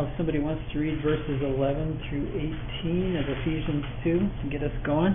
know if somebody wants to read verses 11 through 18 of Ephesians 2 to get us going.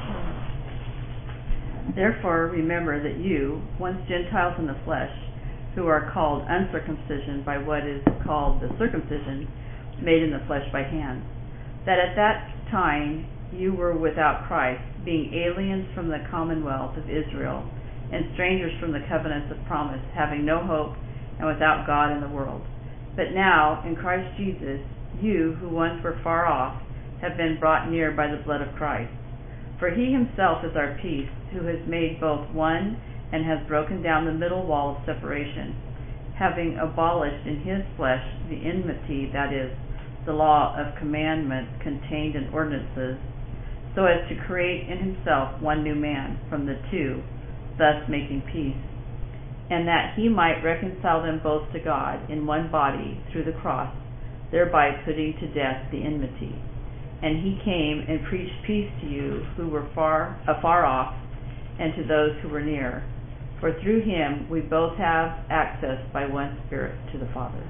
Therefore, remember that you, once Gentiles in the flesh, who are called uncircumcision by what is called the circumcision made in the flesh by hands, that at that time you were without Christ, being aliens from the commonwealth of Israel and strangers from the covenants of promise, having no hope and without God in the world. But now, in Christ Jesus, you who once were far off have been brought near by the blood of Christ. For he himself is our peace, who has made both one and has broken down the middle wall of separation, having abolished in his flesh the enmity, that is, the law of commandments contained in ordinances, so as to create in himself one new man from the two, thus making peace, and that he might reconcile them both to God in one body through the cross, thereby putting to death the enmity. And he came and preached peace to you who were afar off, and to those who were near. For through him we both have access by one Spirit to the Father.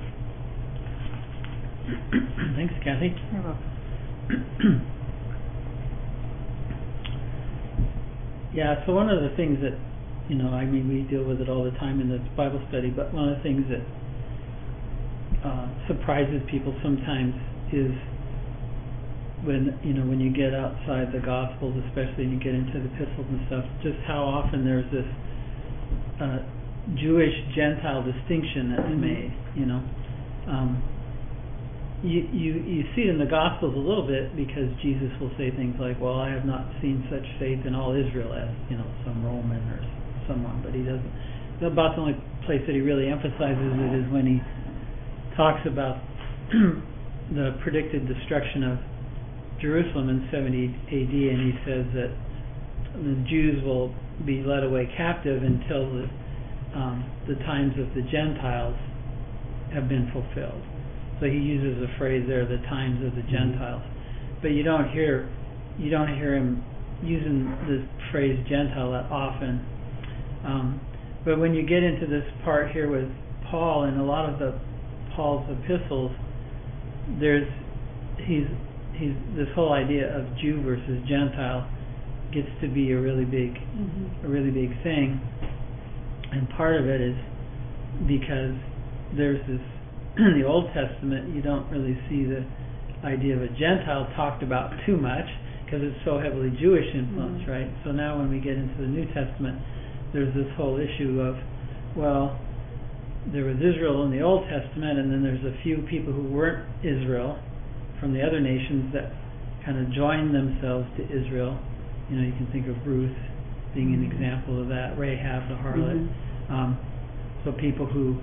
Thanks, Kathy. You're welcome. Yeah, so one of the things that, we deal with it all the time in the Bible study, but one of the things that surprises people sometimes is when you get outside the Gospels, especially, and you get into the epistles and stuff, just how often there's this Jewish-Gentile distinction that's made, You see it in the Gospels a little bit, because Jesus will say things like, well, I have not seen such faith in all Israel as, some Roman or someone, but he doesn't. About the only place that he really emphasizes it is when he talks about the predicted destruction of Jerusalem in 70 AD, and he says that the Jews will be led away captive until the times of the Gentiles have been fulfilled. So he uses a phrase there, the times of the Gentiles. But you don't hear him using the phrase Gentile that often. But when you get into this part here with Paul and a lot of Paul's epistles, he's this whole idea of Jew versus Gentile gets to be a really big thing. And part of it is because there's this, in the Old Testament, you don't really see the idea of a Gentile talked about too much because it's so heavily Jewish influence, right? So now when we get into the New Testament, there's this whole issue of, well, there was Israel in the Old Testament, and then there's a few people who weren't Israel from the other nations that kind of joined themselves to Israel. You can think of Ruth being an example of that, Rahab the harlot. So people who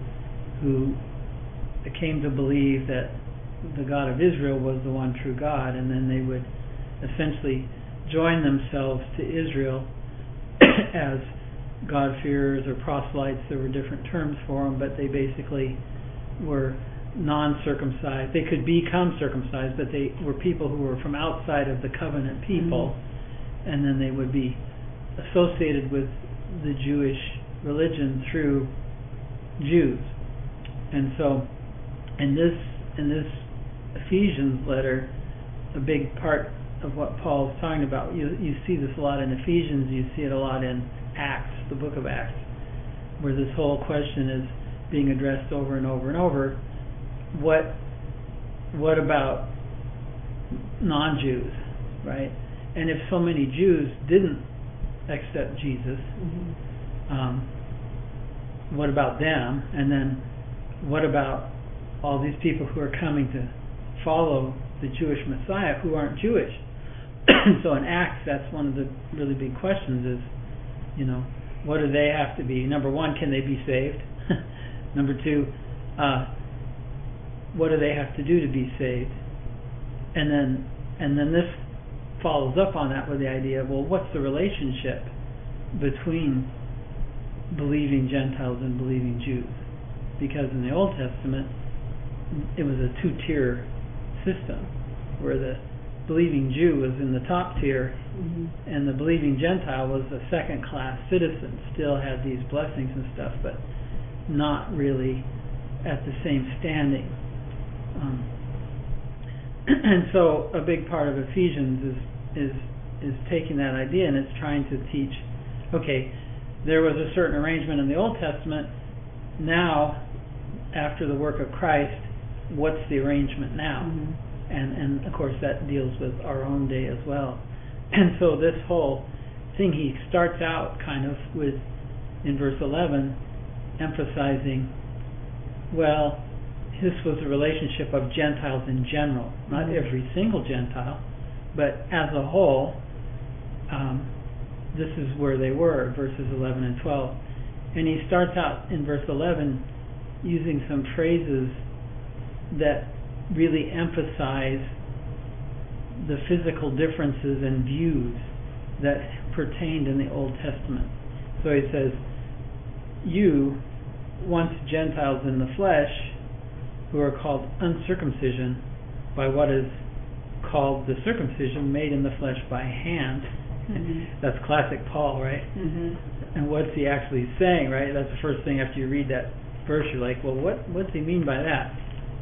came to believe that the God of Israel was the one true God, and then they would essentially join themselves to Israel as God-fearers or proselytes. There were different terms for them, but they basically were non-circumcised. They could become circumcised, but they were people who were from outside of the covenant people, and then they would be associated with the Jewish religion through Jews. And so in this Ephesians letter, a big part of what Paul is talking about, you see this a lot in Ephesians, you see it a lot in Acts, the book of Acts, where this whole question is being addressed over and over and over. What about non-Jews, right? And if so many Jews didn't accept Jesus, what about them? And then what about all these people who are coming to follow the Jewish Messiah who aren't Jewish? So in Acts, that's one of the really big questions is, what do they have to be? Number one, can they be saved? Number two, what do they have to do to be saved? And then this follows up on that with the idea of, well, what's the relationship between believing Gentiles and believing Jews? Because in the Old Testament, it was a two-tier system where the believing Jew was in the top tier, and the believing Gentile was a second-class citizen, still had these blessings and stuff, but not really at the same standing. And so a big part of Ephesians is taking that idea, and it's trying to teach, okay, there was a certain arrangement in the Old Testament. Now, after the work of Christ, what's the arrangement now? And of course that deals with our own day as well. And so this whole thing, he starts out kind of with, in verse 11, emphasizing, well, this was a relationship of Gentiles in general, not every single Gentile, but as a whole, this is where they were, verses 11 and 12. And he starts out in verse 11 using some phrases that really emphasize the physical differences and views that pertained in the Old Testament. So he says, you, once Gentiles in the flesh, who are called uncircumcision by what is called the circumcision made in the flesh by hand. That's classic Paul, right? And what's he actually saying, right? That's the first thing after you read that verse, you're like, well, what's he mean by that?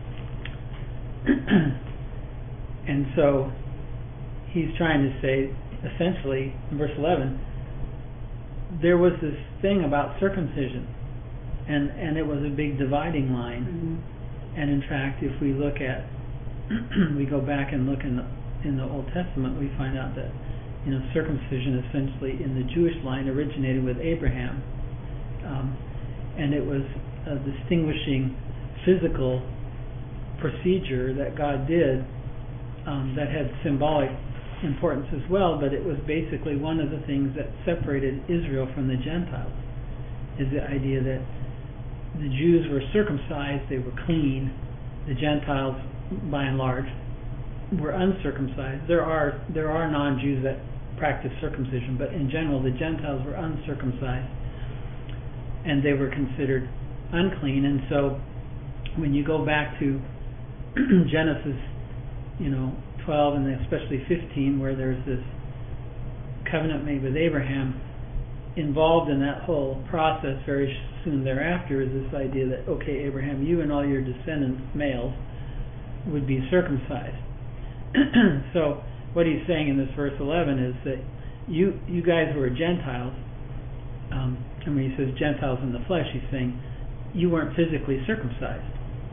And so he's trying to say, essentially, in verse 11, there was this thing about circumcision, and it was a big dividing line. And in fact, if we look at, we go back and look in the Old Testament, we find out that, circumcision essentially in the Jewish line originated with Abraham, and it was a distinguishing physical procedure that God did that had symbolic importance as well, but it was basically one of the things that separated Israel from the Gentiles, is the idea that the Jews were circumcised, they were clean. The Gentiles, by and large, were uncircumcised. There are non-Jews that practice circumcision, but in general the Gentiles were uncircumcised, and they were considered unclean. And so when you go back to Genesis 12 and especially 15, where there's this covenant made with Abraham, involved in that whole process very soon thereafter is this idea that, okay, Abraham, you and all your descendants, males, would be circumcised. So what he's saying in this verse 11 is that you guys who are Gentiles, and when he says Gentiles in the flesh, he's saying you weren't physically circumcised.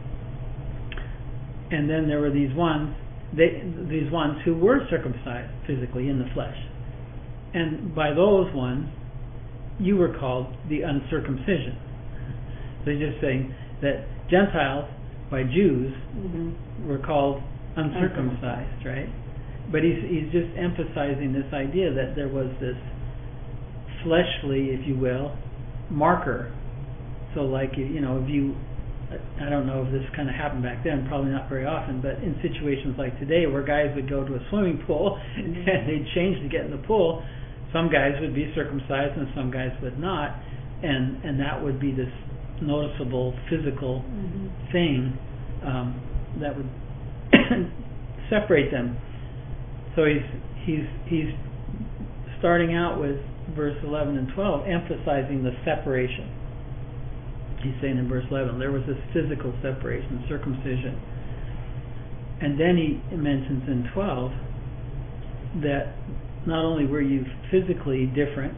And then there were these ones who were circumcised physically in the flesh. And by those ones, you were called the uncircumcision. So he's just saying that Gentiles, by Jews, were called uncircumcised, right? But he's just emphasizing this idea that there was this fleshly, if you will, marker. So like, if you, I don't know if this kind of happened back then, probably not very often, but in situations like today where guys would go to a swimming pool and they'd change to get in the pool, some guys would be circumcised and some guys would not, and that would be this noticeable physical thing that would separate them. So he's starting out with verse 11 and 12 emphasizing the separation. He's saying in verse 11 there was this physical separation, circumcision, and then he mentions in 12 that not only were you physically different,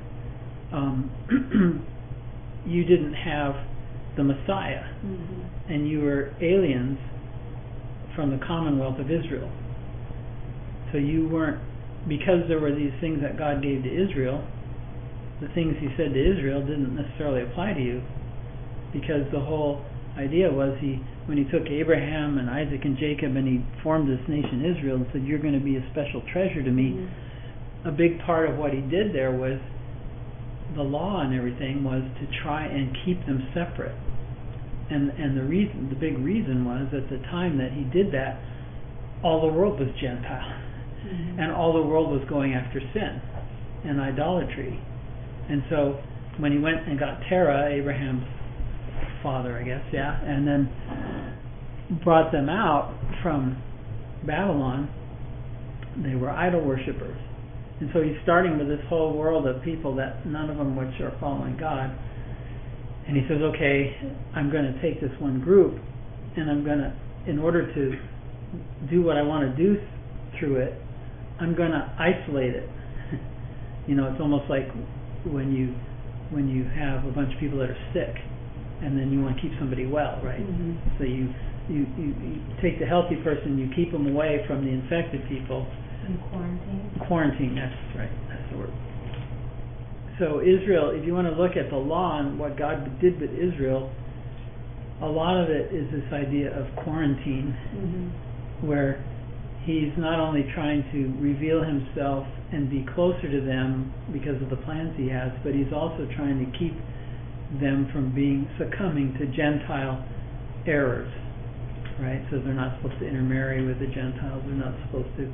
you didn't have the Messiah, and you were aliens from the commonwealth of Israel. So you weren't, because there were these things that God gave to Israel, the things he said to Israel didn't necessarily apply to you, because the whole idea was when he took Abraham and Isaac and Jacob and he formed this nation Israel and said, you're going to be a special treasure to me, a big part of what he did there was the law and everything was to try and keep them separate. And the big reason was at the time that he did that, all the world was Gentile, and all the world was going after sin and idolatry. And so when he went and got Terah, Abraham's father, I guess, and then brought them out from Babylon, they were idol worshippers. And so he's starting with this whole world of people that none of them which are following God. And he says, okay, I'm going to take this one group and I'm going to in order to do what I want to do through it, I'm going to isolate it. It's almost like when you have a bunch of people that are sick, and then you want to keep somebody well, right? So you take the healthy person, you keep them away from the infected people. And quarantine. Quarantine, that's right, that's the word. So Israel, if you want to look at the law and what God did with Israel, a lot of it is this idea of quarantine, where He's not only trying to reveal Himself and be closer to them because of the plans He has, but He's also trying to keep them from succumbing to Gentile errors, right? So they're not supposed to intermarry with the Gentiles. They're not supposed to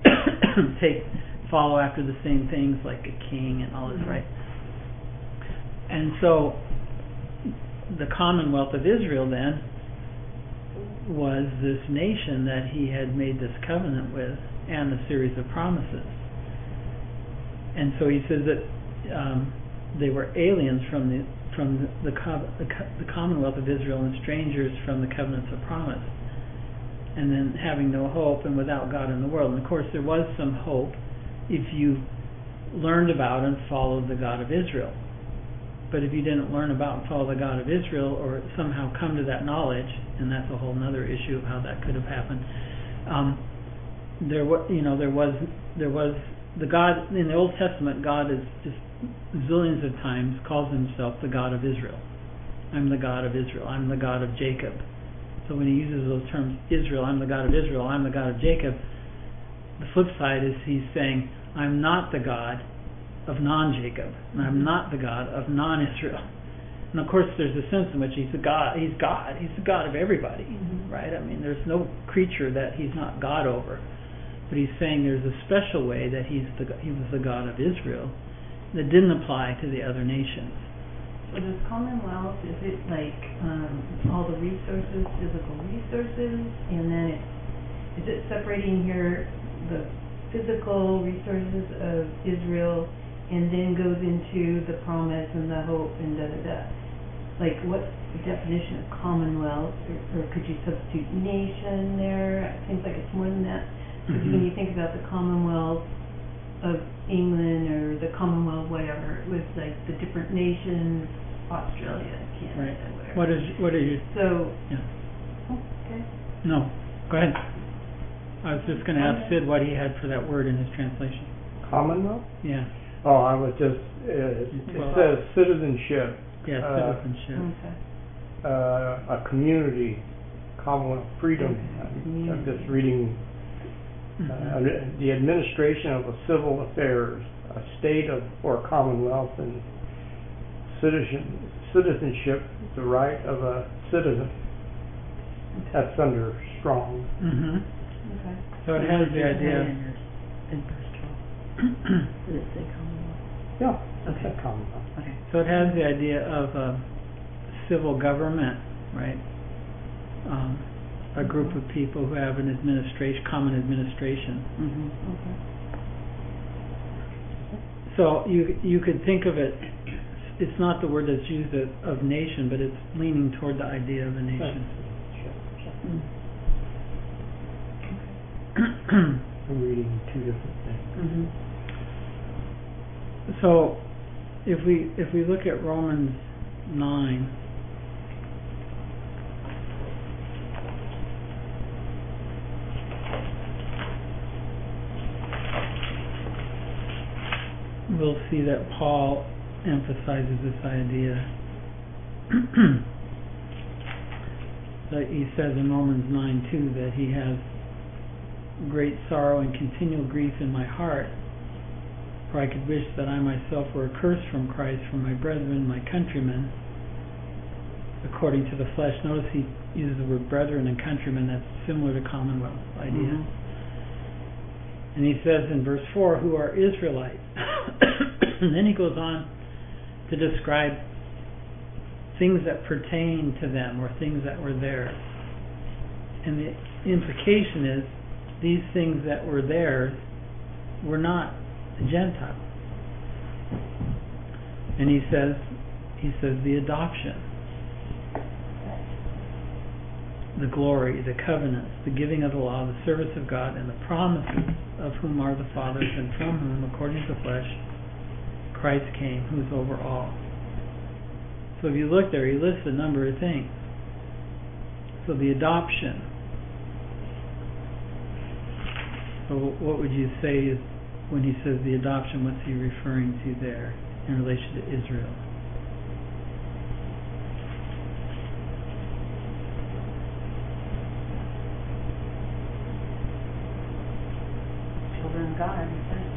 follow after the same things like a king and all this, right? And so the Commonwealth of Israel then was this nation that He had made this covenant with and a series of promises. And so He says that they were aliens from the Commonwealth of Israel and strangers from the covenants of promise, and then having no hope and without God in the world. And of course there was some hope if you learned about and followed the God of Israel. But if you didn't learn about and follow the God of Israel, or somehow come to that knowledge, and that's a whole other issue of how that could have happened, there was the God in the Old Testament. God is just zillions of times calls Himself the God of Israel. I'm the God of Israel. I'm the God of Jacob. So when He uses those terms, Israel, I'm the God of Israel, I'm the God of Jacob, the flip side is He's saying, I'm not the God of non-Jacob, and I'm not the God of non-Israel. And of course there's a sense in which He's God, He's the God of everybody, right? I mean, there's no creature that He's not God over. But He's saying there's a special way that He was the God of Israel that didn't apply to the other nations. So does Commonwealth, is it like all the resources, physical resources, and then is it separating here the physical resources of Israel and then goes into the promise and the hope and da-da-da? Like, what's the definition of Commonwealth? Or could you substitute nation there? It seems like it's more than that. Because when you think about the Commonwealth of England or the Commonwealth whatever, it was like the different nations, Australia, Canada, right. whatever. What are you? So, yeah. Oh, okay. No, go ahead. I was just going to ask Sid what he had for that word in his translation. Commonwealth? Yeah. Oh, I was just, it says citizenship. Yeah, citizenship. Okay. A community, Commonwealth, freedom. I'm just reading. The administration of civil affairs, a state or Commonwealth, and citizenship, the right of a citizen. That's under Strong. Okay. So it has the idea. In verse 12. Did it say Commonwealth? Yeah, it's a Commonwealth. Okay. So it has the idea of civil government, right? A group of people who have an common administration. Okay. So you could think of it. It's not the word that's used of nation, but it's leaning toward the idea of a nation. I'm reading two different things. So if we look at Romans 9. We'll see that Paul emphasizes this idea. That he says in Romans 9:2 that he has great sorrow and continual grief in my heart, for I could wish that I myself were accursed from Christ for my brethren, my countrymen, according to the flesh. Notice he uses the word brethren and countrymen. That's similar to Commonwealth idea. And he says in verse 4, who are Israelites. And then he goes on to describe things that pertain to them or things that were theirs. And the implication is these things that were theirs were not the Gentiles. And he says the adoption. the glory, the covenants, the giving of the law, the service of God, and the promises of whom are the fathers, and from whom, according to the flesh, Christ came, who is over all. So if you look there, he lists a number of things. So the adoption. So what would you say is, when he says the adoption, what's he referring to there in relation to Israel? Children of God,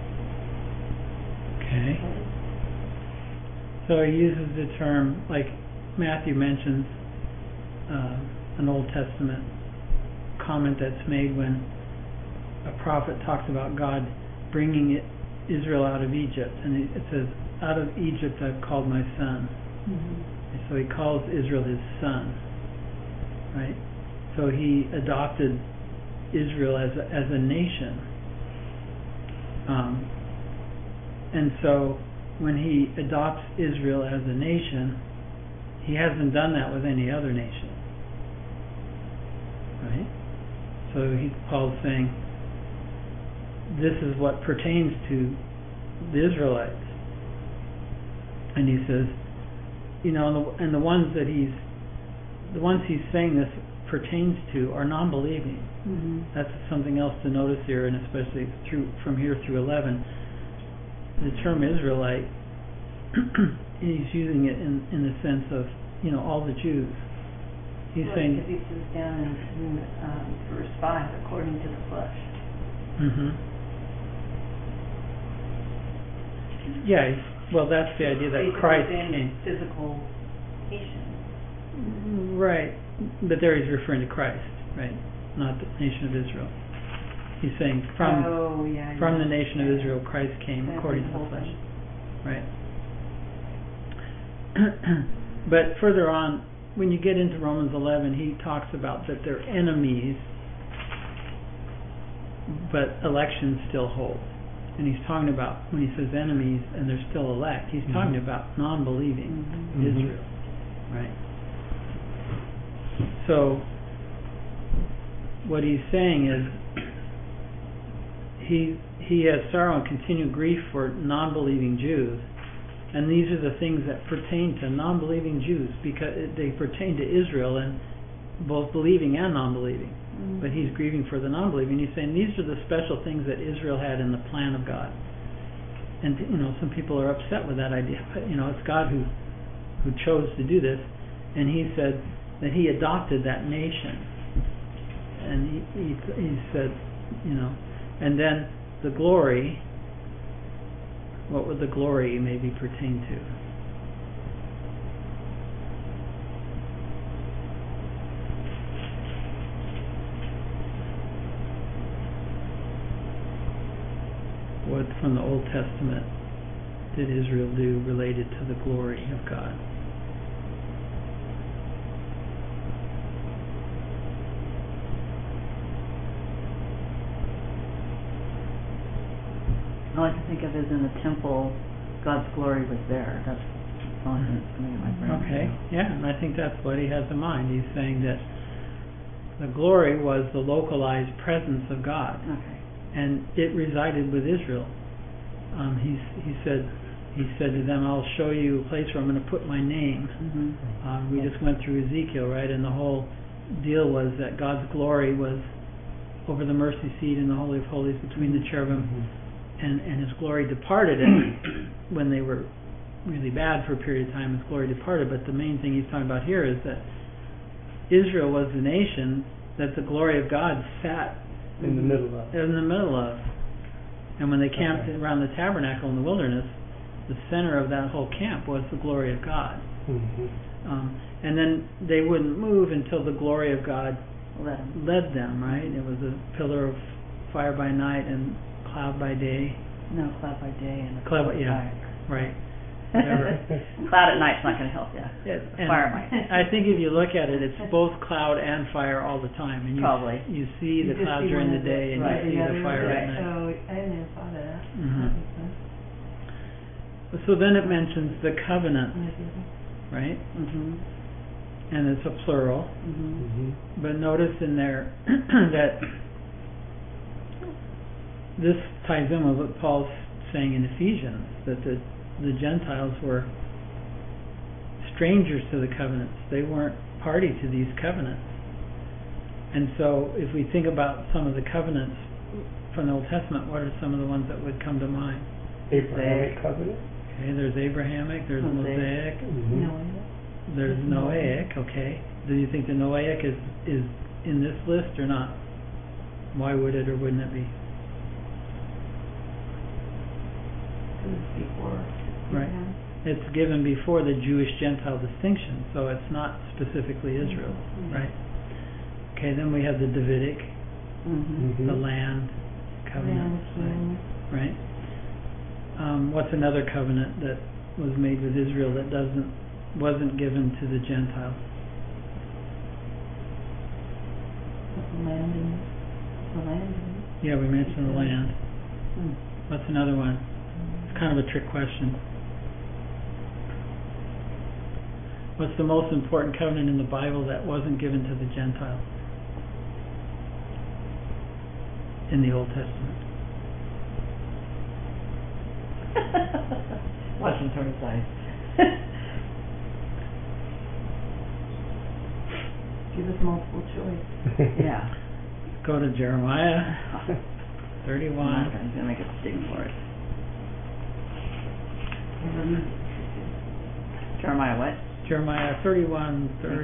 Okay. So he uses the term, like Matthew mentions, an Old Testament comment that's made when a prophet talks about God bringing Israel out of Egypt, and it says, "Out of Egypt I've called my son." Mm-hmm. And so he calls Israel his son, right? So he adopted Israel as a nation, and so when he adopts Israel as a nation, he hasn't done that with any other nation, right? So Paul's saying, this is what pertains to the Israelites. And he says, and the ones he's saying this pertains to are non-believing. Mm-hmm. That's something else to notice here, and especially from here through 11. The term Israelite, he's using it in the sense of, all the Jews. He's saying, because he says down in verse 5, according to the flesh. Mm-hmm. Yeah, well, that's the idea that Christ came. Physical nation. Right, but there he's referring to Christ, right? Not the nation of Israel. He's saying from the nation of Israel, Christ came according to the flesh, right? But further on, when you get into Romans 11, he talks about that they're enemies, but election still holds. And he's talking about, when he says enemies and they're still elect, he's talking about non-believing Israel, right? So what he's saying is he has sorrow and continued grief for non-believing Jews, and these are the things that pertain to non-believing Jews, because they pertain to Israel and both believing and non-believing. But he's grieving for the non-believing. He's saying these are the special things that Israel had in the plan of God. And some people are upset with that idea, but it's God who chose to do this. And he said that he adopted that nation. And he said, and then the glory, what would the glory maybe pertain to? What from the Old Testament did Israel do related to the glory of God? All I can think of is in the temple, God's glory was there. That's the only thing that's coming to my brain. Okay, yeah, and I think that's what he has in mind. He's saying that the glory was the localized presence of God. Okay. And it resided with Israel. He said to them, "I'll show you a place where I'm going to put my name." Mm-hmm. We just went through Ezekiel, right? And the whole deal was that God's glory was over the mercy seat in the Holy of Holies between the cherubim, and His glory departed. And when they were really bad for a period of time, His glory departed. But the main thing he's talking about here is that Israel was the nation that the glory of God sat in the middle of. And when they camped around the tabernacle in the wilderness, the center of that whole camp was the glory of God. And then they wouldn't move until the glory of God led them, right? It was a pillar of fire by night and cloud by day. No, cloud by day and a cloud by night. Right. Cloud at night's not going to help you. Fire might. I think if you look at it, it's both cloud and fire all the time. And you see the cloud during the day and you see the fire at night. So I hadn't even thought of that. Mm-hmm. That makes sense. So then it mentions the covenant, right? Mm-hmm. and it's a plural. But notice in there that this ties in with what Paul's saying in Ephesians, that the Gentiles were strangers to the covenants. They weren't party to these covenants. And so if we think about some of the covenants from the Old Testament, what are some of the ones that would come to mind? Abrahamic covenant. Okay, there's Abrahamic, there's Mosaic, there's Noahic, okay. Do you think the Noahic is in this list or not? Why would it or wouldn't it be? Before. Right. It's given before the Jewish-Gentile distinction, so it's not specifically Israel, right? Okay, then we have the Davidic, the land covenant, right? What's another covenant that was made with Israel that wasn't given to the Gentiles? The land. Yeah, we mentioned the land. What's another one? It's kind of a trick question. What's the most important covenant in the Bible that wasn't given to the Gentiles in the Old Testament? Watching Tony's eyes. Give us multiple choice. Yeah. Go to Jeremiah 31. Okay, he's gonna make us dig for it. Jeremiah what? Jeremiah 31.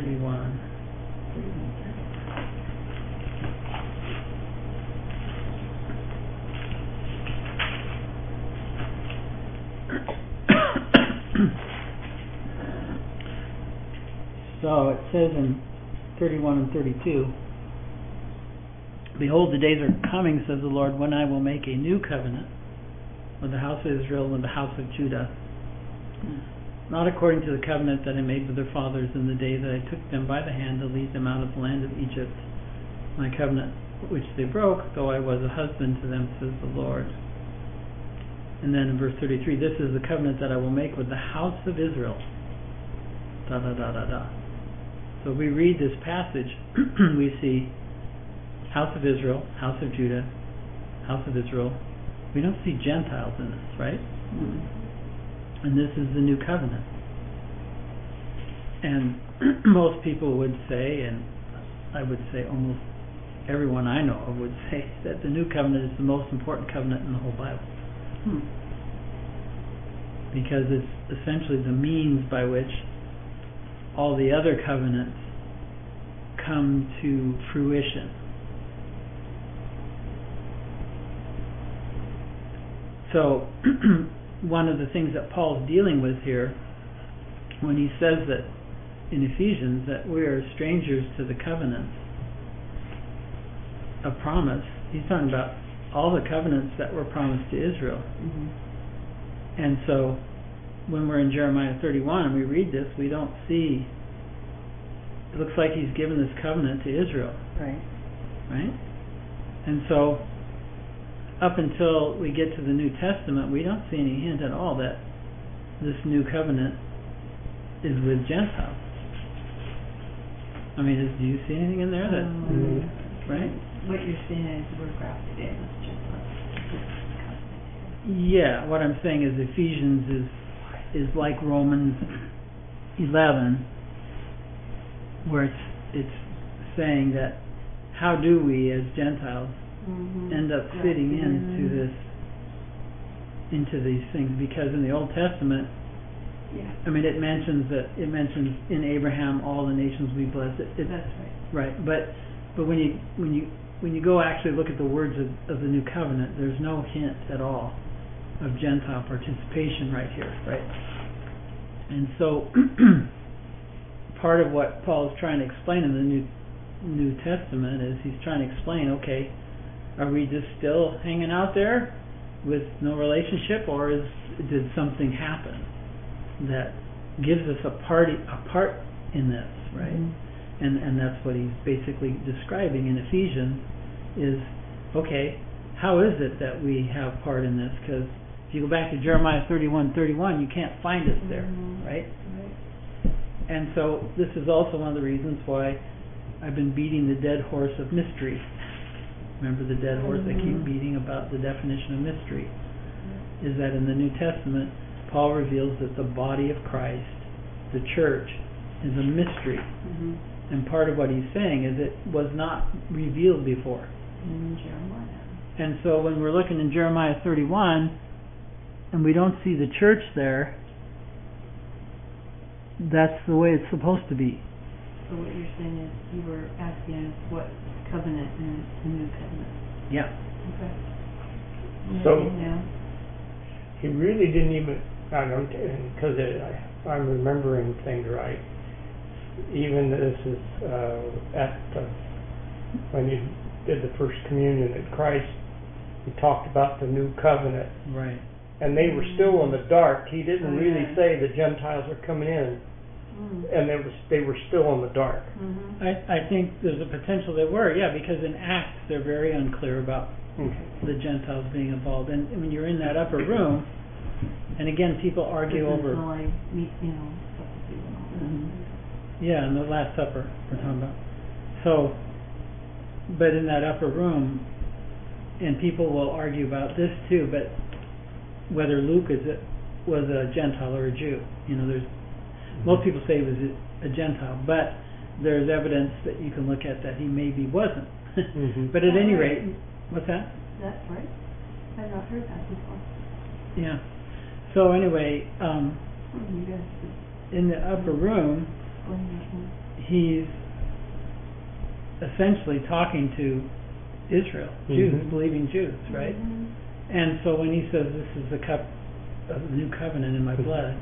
So it says in 31 and 32, "Behold, the days are coming, says the Lord, when I will make a new covenant with the house of Israel and with the house of Judah, not according to the covenant that I made with their fathers in the day that I took them by the hand to lead them out of the land of Egypt, my covenant which they broke, though I was a husband to them, says the Lord." And then in verse 33, "This is the covenant that I will make with the house of Israel." Da da da da da. So we read this passage, we see house of Israel, house of Judah, house of Israel. We don't see Gentiles in this, right? And this is the new covenant. And most people would say, and I would say almost everyone I know of would say, that the new covenant is the most important covenant in the whole Bible. Because it's essentially the means by which all the other covenants come to fruition. So one of the things that Paul's dealing with here, when he says that in Ephesians that we are strangers to the covenants of promise, he's talking about all the covenants that were promised to Israel. And so when we're in Jeremiah 31 and we read this, we don't see, it looks like he's given this covenant to Israel. Right? And so up until we get to the New Testament, we don't see any hint at all that this new covenant is with Gentiles. I mean, do you see anything in there that, right? What you're saying is we're grafted in as Gentiles. Yeah, what I'm saying is Ephesians is like Romans 11, where it's saying that how do we as Gentiles end up fitting into these things? Because in the Old Testament, I mean, it mentions in Abraham all the nations we bless. That's right. Right, but when you go actually look at the words of the new covenant, there's no hint at all of Gentile participation right here, right? And so part of what Paul is trying to explain in the New Testament is he's trying to explain, okay, are we just still hanging out there with no relationship, or did something happen that gives us a part in this, right? And that's what he's basically describing in Ephesians is, okay, how is it that we have part in this? Because if you go back to Jeremiah 31:31, you can't find us there, right? And so this is also one of the reasons why I've been beating the dead horse of mystery. Remember the dead horse I keep beating about the definition of mystery? Is that in the New Testament, Paul reveals that the body of Christ, the church, is a mystery. And part of what he's saying is it was not revealed before. In Jeremiah. And so when we're looking in Jeremiah 31, and we don't see the church there, that's the way it's supposed to be. So what you're saying is you were asking what covenant and the new covenant. Yeah. Okay. So Now. he really didn't even, I don't, because I'm remembering things right. Even this is when you did the first communion at Christ, he talked about the new covenant. Right. And they were still in the dark. He didn't really yeah. say the Gentiles are coming in, and they were still in the dark. I think there's a potential they were, yeah, because in Acts they're very unclear about the Gentiles being involved. And when you're in that upper room, and again, people argue over... Yeah, in the Last Supper we're talking about. So, but in that upper room, and people will argue about this too, but whether Luke was a Gentile or a Jew. There's most people say he was a Gentile, but there's evidence that you can look at that he maybe wasn't. But at any rate, what's that? That's right. I've not heard that before. Yeah. So anyway, in the upper room, he's essentially talking to Israel, Jews, believing Jews, right? And so when he says, this is the cup of the new covenant in my blood,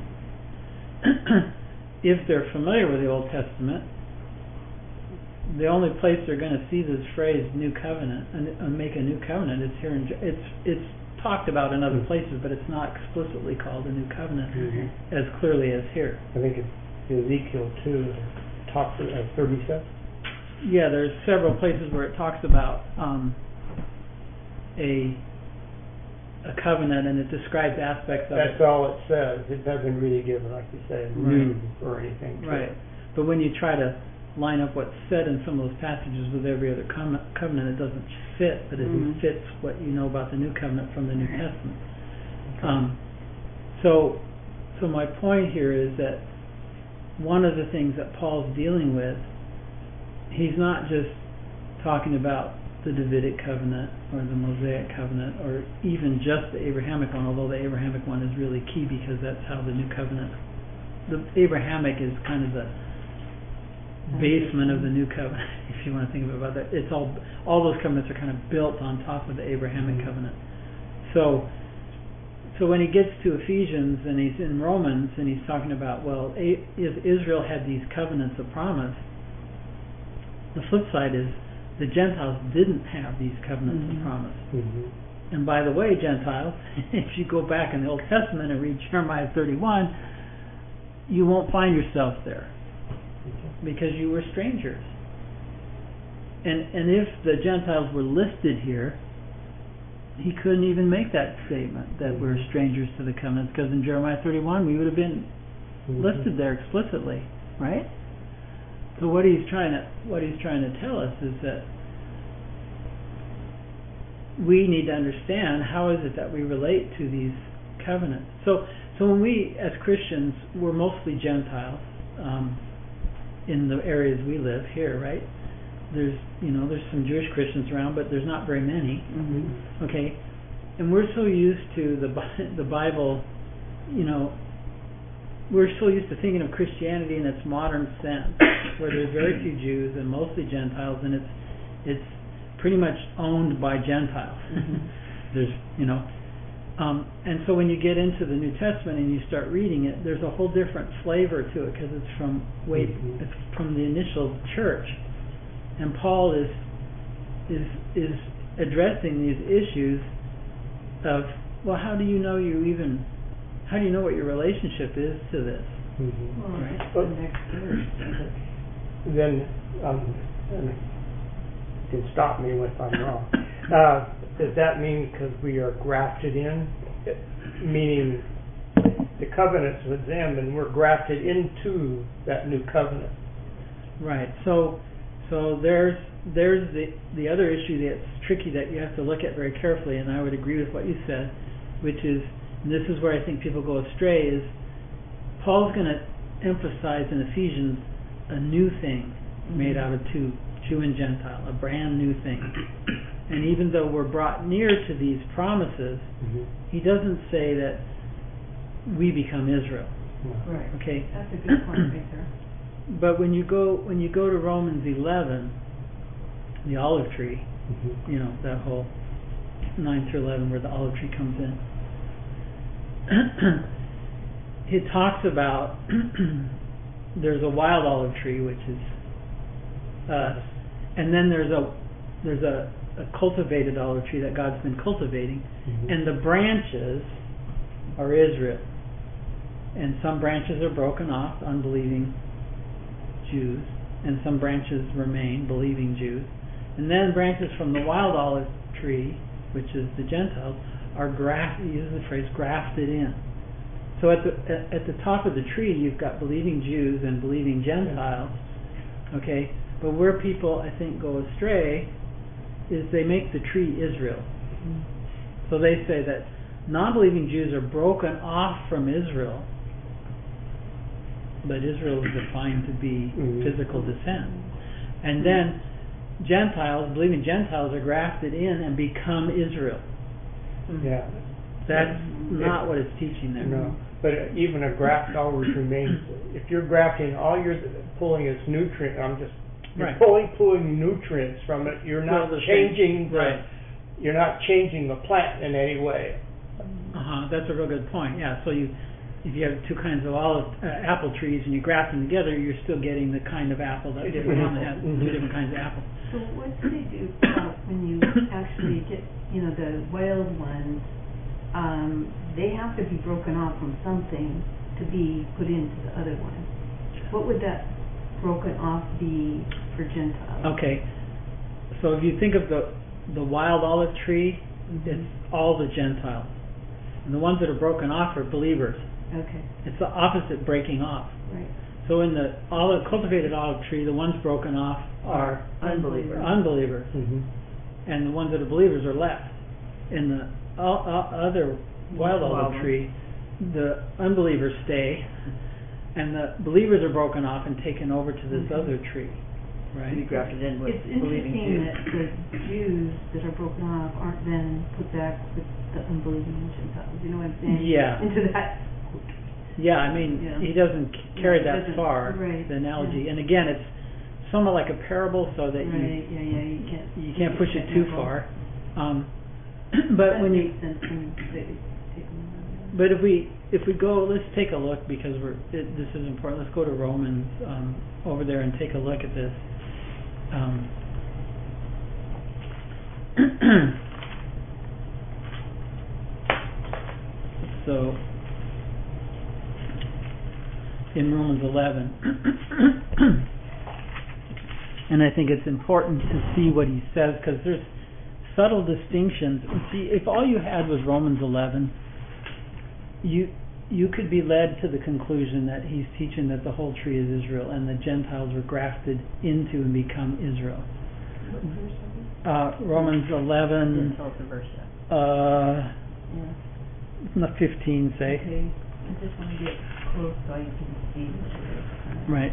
if they're familiar with the Old Testament, the only place they're going to see this phrase new covenant and make a new covenant is here it's talked about in other places, but it's not explicitly called a new covenant as clearly as here. I think it's Ezekiel 2 talks about 37. Yeah, there's several places where it talks about a covenant, and it describes aspects of That's it. all it says. It doesn't really give, like you say, new or anything to Right. it. But when you try to line up what's said in some of those passages with every other covenant, it doesn't fit, but it fits what you know about the new covenant from the New Testament. So my point here is that one of the things that Paul's dealing with, he's not just talking about the Davidic covenant or the Mosaic covenant or even just the Abrahamic one, although the Abrahamic one is really key because that's how the new covenant, the Abrahamic is kind of the basement of the new covenant, if you want to think about that. It's all those covenants are kind of built on top of the Abrahamic covenant. So when he gets to Ephesians and he's in Romans and he's talking about, well, if Israel had these covenants of promise, the flip side is the Gentiles didn't have these covenants of promise. And by the way, Gentiles, if you go back in the Old Testament and read Jeremiah 31, you won't find yourself there because you were strangers. And if the Gentiles were listed here, he couldn't even make that statement that we're strangers to the covenants, because in Jeremiah 31 we would have been listed there explicitly, right? So what he's trying to tell us is that we need to understand how is it that we relate to these covenants. So when we as Christians, we're mostly Gentiles in the areas we live here, right? There's some Jewish Christians around, but there's not very many. Okay, and we're so used to the Bible, we're so used to thinking of Christianity in its modern sense, where there's very few Jews and mostly Gentiles, and it's pretty much owned by Gentiles. There's and so when you get into the New Testament and you start reading it, there's a whole different flavor to it because it's from the initial church. And Paul is addressing these issues of, well, how do you know what your relationship is to this? Well, the next verse. Then you can stop me if I'm wrong. Does that mean because we are grafted in, meaning the covenants with them, and we're grafted into that new covenant. Right. So there's the other issue that's tricky that you have to look at very carefully, and I would agree with what you said, which is, and this is where I think people go astray, is Paul's going to emphasize in Ephesians a new thing made out of two, Jew and Gentile, a brand new thing. And even though we're brought near to these promises, he doesn't say that we become Israel. Right. Okay. That's a good point right there. But when you go to Romans 11, the olive tree, you know, that whole 9 through 11 where the olive tree comes in, it talks about there's a wild olive tree, which is us, and then there's a cultivated olive tree that God's been cultivating, and the branches are Israel, and some branches are broken off, unbelieving Jews, and some branches remain, believing Jews, and then branches from the wild olive tree, which is the Gentiles, are grafted. He uses the phrase grafted in. So at the top of the tree, you've got believing Jews and believing Gentiles. Okay, but where people I think go astray is they make the tree Israel. So they say that non-believing Jews are broken off from Israel, but Israel is defined to be physical descent. And then Gentiles, believing Gentiles, are grafted in and become Israel. Yeah. That's not what it's teaching there. No. But even a graft always remains. If you're grafting, all you're pulling is nutrient. You're pulling nutrients from it. You're not changing you're not changing the plant in any way. That's a real good point. Yeah. So if you have two kinds of apple trees and you graft them together, you're still getting the kind of apple that one has two different kinds of apples. So what do they do when you actually get, the wild ones? They have to be broken off from something to be put into the other one. What would that broken off be for Gentiles? Okay. So if you think of the wild olive tree, it's all the Gentiles. And the ones that are broken off are believers. Okay. It's the opposite breaking off. Right. So in the cultivated olive tree, the ones broken off are unbelievers. And the ones that are believers are left. In the other wild olive tree, the unbelievers stay, and the believers are broken off and taken over to this other tree. Right? To be grafted in with It's believing interesting Jews. that the Jews that are broken off aren't then put back with the unbelieving Gentiles. You know what I'm saying? Yeah. Into that. Yeah, I mean, he doesn't carry that far, right, the analogy. And again, it's somewhat like a parable, so that you can't push it too far. But when you, but if we go, let's take a look, because this is important. Let's go to Romans over there and take a look at this. So in Romans 11, and I think it's important to see what he says, because there's subtle distinctions. See, if all you had was Romans 11, you could be led to the conclusion that he's teaching that the whole tree is Israel and the Gentiles were grafted into and become Israel. Romans 11, Tell us the verse, 15, say. Okay. I just want to get close so you can see what it is. Right.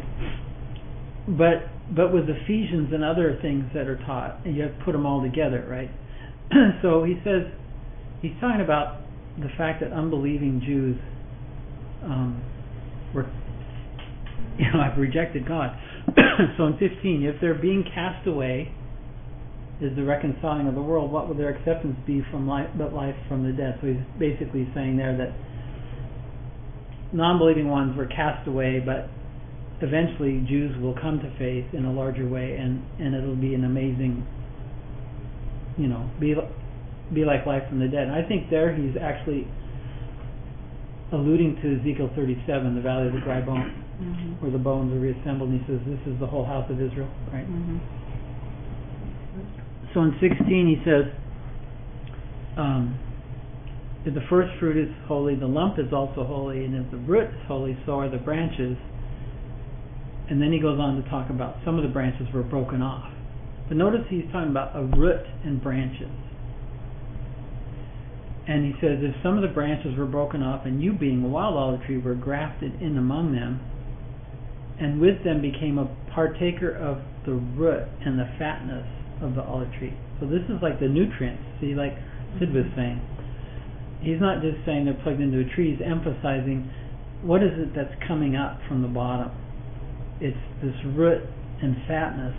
But with Ephesians and other things that are taught, you have to put them all together, right? So he says, he's talking about the fact that unbelieving Jews have rejected God. So in 15, if they're being cast away is the reconciling of the world, what would their acceptance be from life but life from the dead? So he's basically saying there that non-believing ones were cast away, but eventually Jews will come to faith in a larger way, and it'll be an amazing, be like life from the dead. And I think there he's actually alluding to Ezekiel 37, the valley of the dry bone, where the bones are reassembled, and he says this is the whole house of Israel, right? So in 16 he says, if the first fruit is holy, the lump is also holy, and if the root is holy, so are the branches. And then he goes on to talk about some of the branches were broken off. But notice he's talking about a root and branches. And he says, if some of the branches were broken off, and you being a wild olive tree were grafted in among them, and with them became a partaker of the root and the fatness of the olive tree. So this is like the nutrients. See, like Sid was saying, he's not just saying they're plugged into a tree, he's emphasizing what is it that's coming up from the bottom. It's this root and fatness.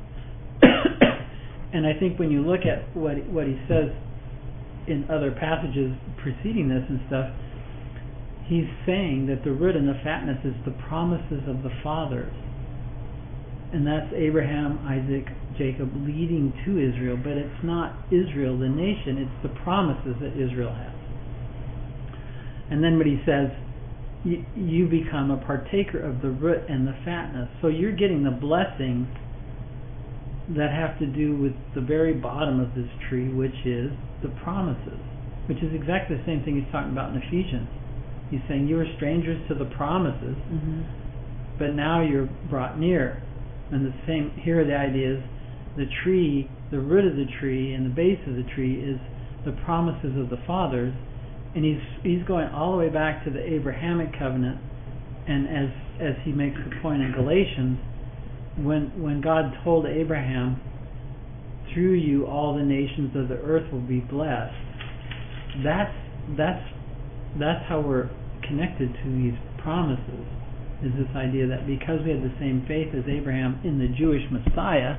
And I think when you look at what he says in other passages preceding this and stuff, he's saying that the root and the fatness is the promises of the fathers. And that's Abraham, Isaac, Jacob leading to Israel, but it's not Israel, the nation, it's the promises that Israel has. And then what he says, you become a partaker of the root and the fatness. So you're getting the blessings that have to do with the very bottom of this tree, which is the promises, which is exactly the same thing he's talking about in Ephesians. He's saying you were strangers to the promises, but now you're brought near. And the same here, the idea is the tree, the root of the tree and the base of the tree is the promises of the fathers. And he's going all the way back to the Abrahamic covenant, and as he makes the point in Galatians, when God told Abraham, through you all the nations of the earth will be blessed, that's how we're connected to these promises, is this idea that because we have the same faith as Abraham in the Jewish Messiah,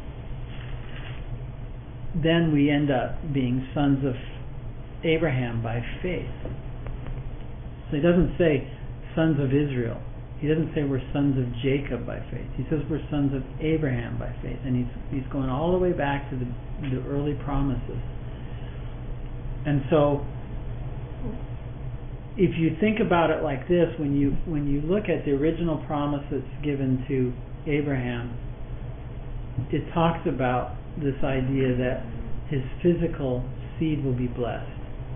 then we end up being sons of Abraham by faith. So he doesn't say sons of Israel. He doesn't say we're sons of Jacob by faith. He says we're sons of Abraham by faith. And he's going all the way back to the early promises. And so if you think about it like this, when you look at the original promise that's given to Abraham, it talks about this idea that his physical seed will be blessed.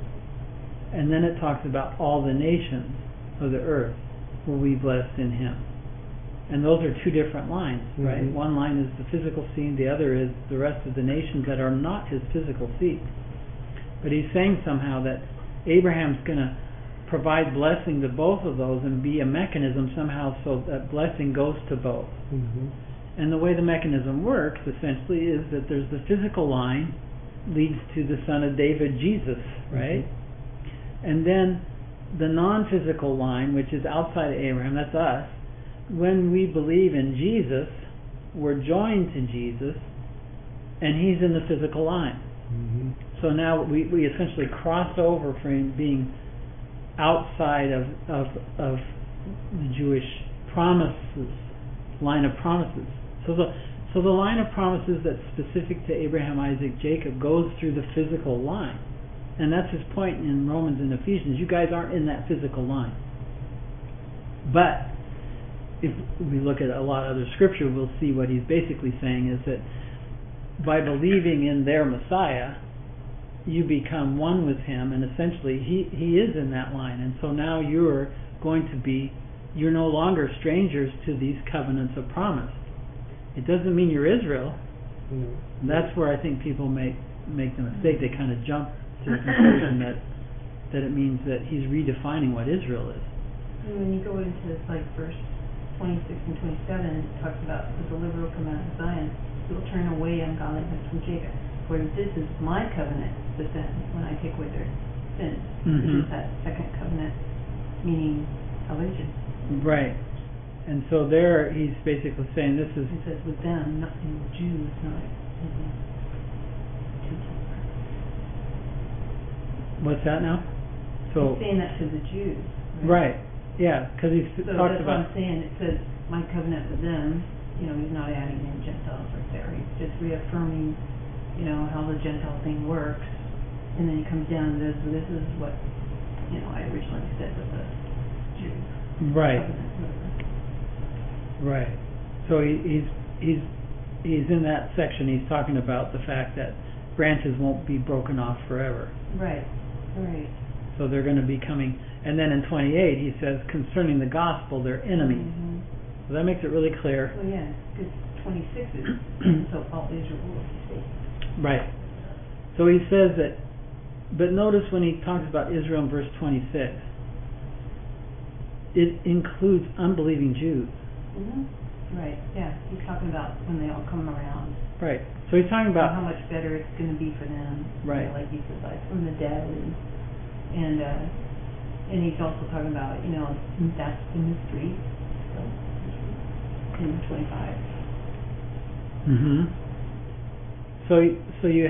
And then it talks about all the nations of the earth will be blessed in him. And those are two different lines, right? One line is the physical seed, the other is the rest of the nations that are not his physical seed. But he's saying somehow that Abraham's going to provide blessing to both of those and be a mechanism somehow so that blessing goes to both. And the way the mechanism works essentially is that there's the physical line leads to the son of David, Jesus, right? And then the non-physical line, which is outside of Abraham, that's us. When we believe in Jesus, we're joined to Jesus, and he's in the physical line. So now we essentially cross over from being outside of the Jewish promises, line of promises. So the line of promises that's specific to Abraham, Isaac, Jacob goes through the physical line. And that's his point in Romans and Ephesians. You guys aren't in that physical line. But if we look at a lot of other scripture, we'll see what he's basically saying is that by believing in their Messiah, you become one with him, and essentially he is in that line. And so now you're no longer strangers to these covenants of promise. It doesn't mean you're Israel. That's where I think people make the mistake. They kind of jump to the conclusion that it means that he's redefining what Israel is. And when you go into this, like verse 26 and 27, it talks about the deliverer will come out of Zion, who will turn away ungodliness from Jacob. For this is my covenant with them when I take away their sins. This is that second covenant, meaning salvation. Right. And so there he's basically saying this is... He says with them, not in Jews, not in Gentiles. What's that now? So he's saying that to the Jews. Right. Yeah, because he's so talked that's about... what I'm saying. It says, my covenant with them, he's not adding in Gentiles right there. He's just reaffirming, how the Gentile thing works. And then he comes down and says, this is what, I originally said with the Jews. Right. Covenant, right. So he's in that section, he's talking about the fact that branches won't be broken off forever. Right. So they're going to be coming. And then in 28, he says, concerning the gospel, they're enemies. So that makes it really clear. Well, yeah, because 26 is, so all Israel will be saved. Right. So he says that, but notice when he talks about Israel in verse 26, it includes unbelieving Jews. Right, yeah, he's talking about when they all come around. Right. So he's talking about how much better it's going to be for them. Right. You know, like he said, like from the dead, and he's also talking about, that's the mystery. In 25. So you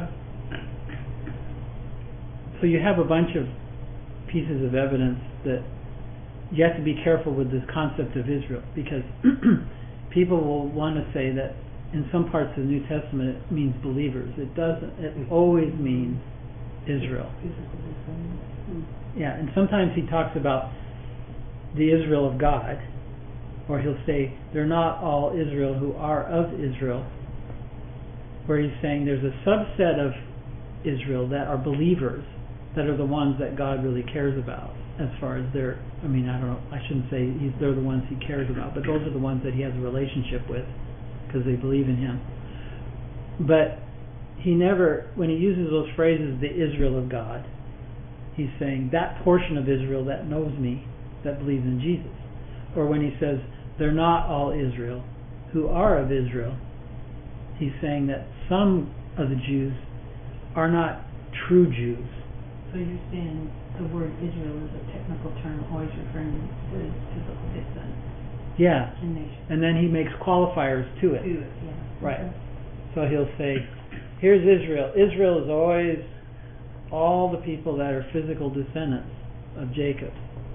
have a bunch of pieces of evidence that you have to be careful with this concept of Israel, because people will want to say that in some parts of the New Testament it means believers. It doesn't. It always means Israel. Yeah, and sometimes he talks about the Israel of God, or he'll say they're not all Israel who are of Israel, where he's saying there's a subset of Israel that are believers, that are the ones that God really cares about, as far as I shouldn't say they're the ones he cares about, but those are the ones that he has a relationship with because they believe in him. But he never, when he uses those phrases, the Israel of God, he's saying that portion of Israel that knows me, that believes in Jesus. Or when he says they're not all Israel who are of Israel, he's saying that some of the Jews are not true Jews. So you're saying the word Israel is a technical term, always referring to physical descent. Yeah. In nation. And then he makes qualifiers to it. Yeah. Right. So he'll say, here's Israel. Israel is always all the people that are physical descendants of Jacob.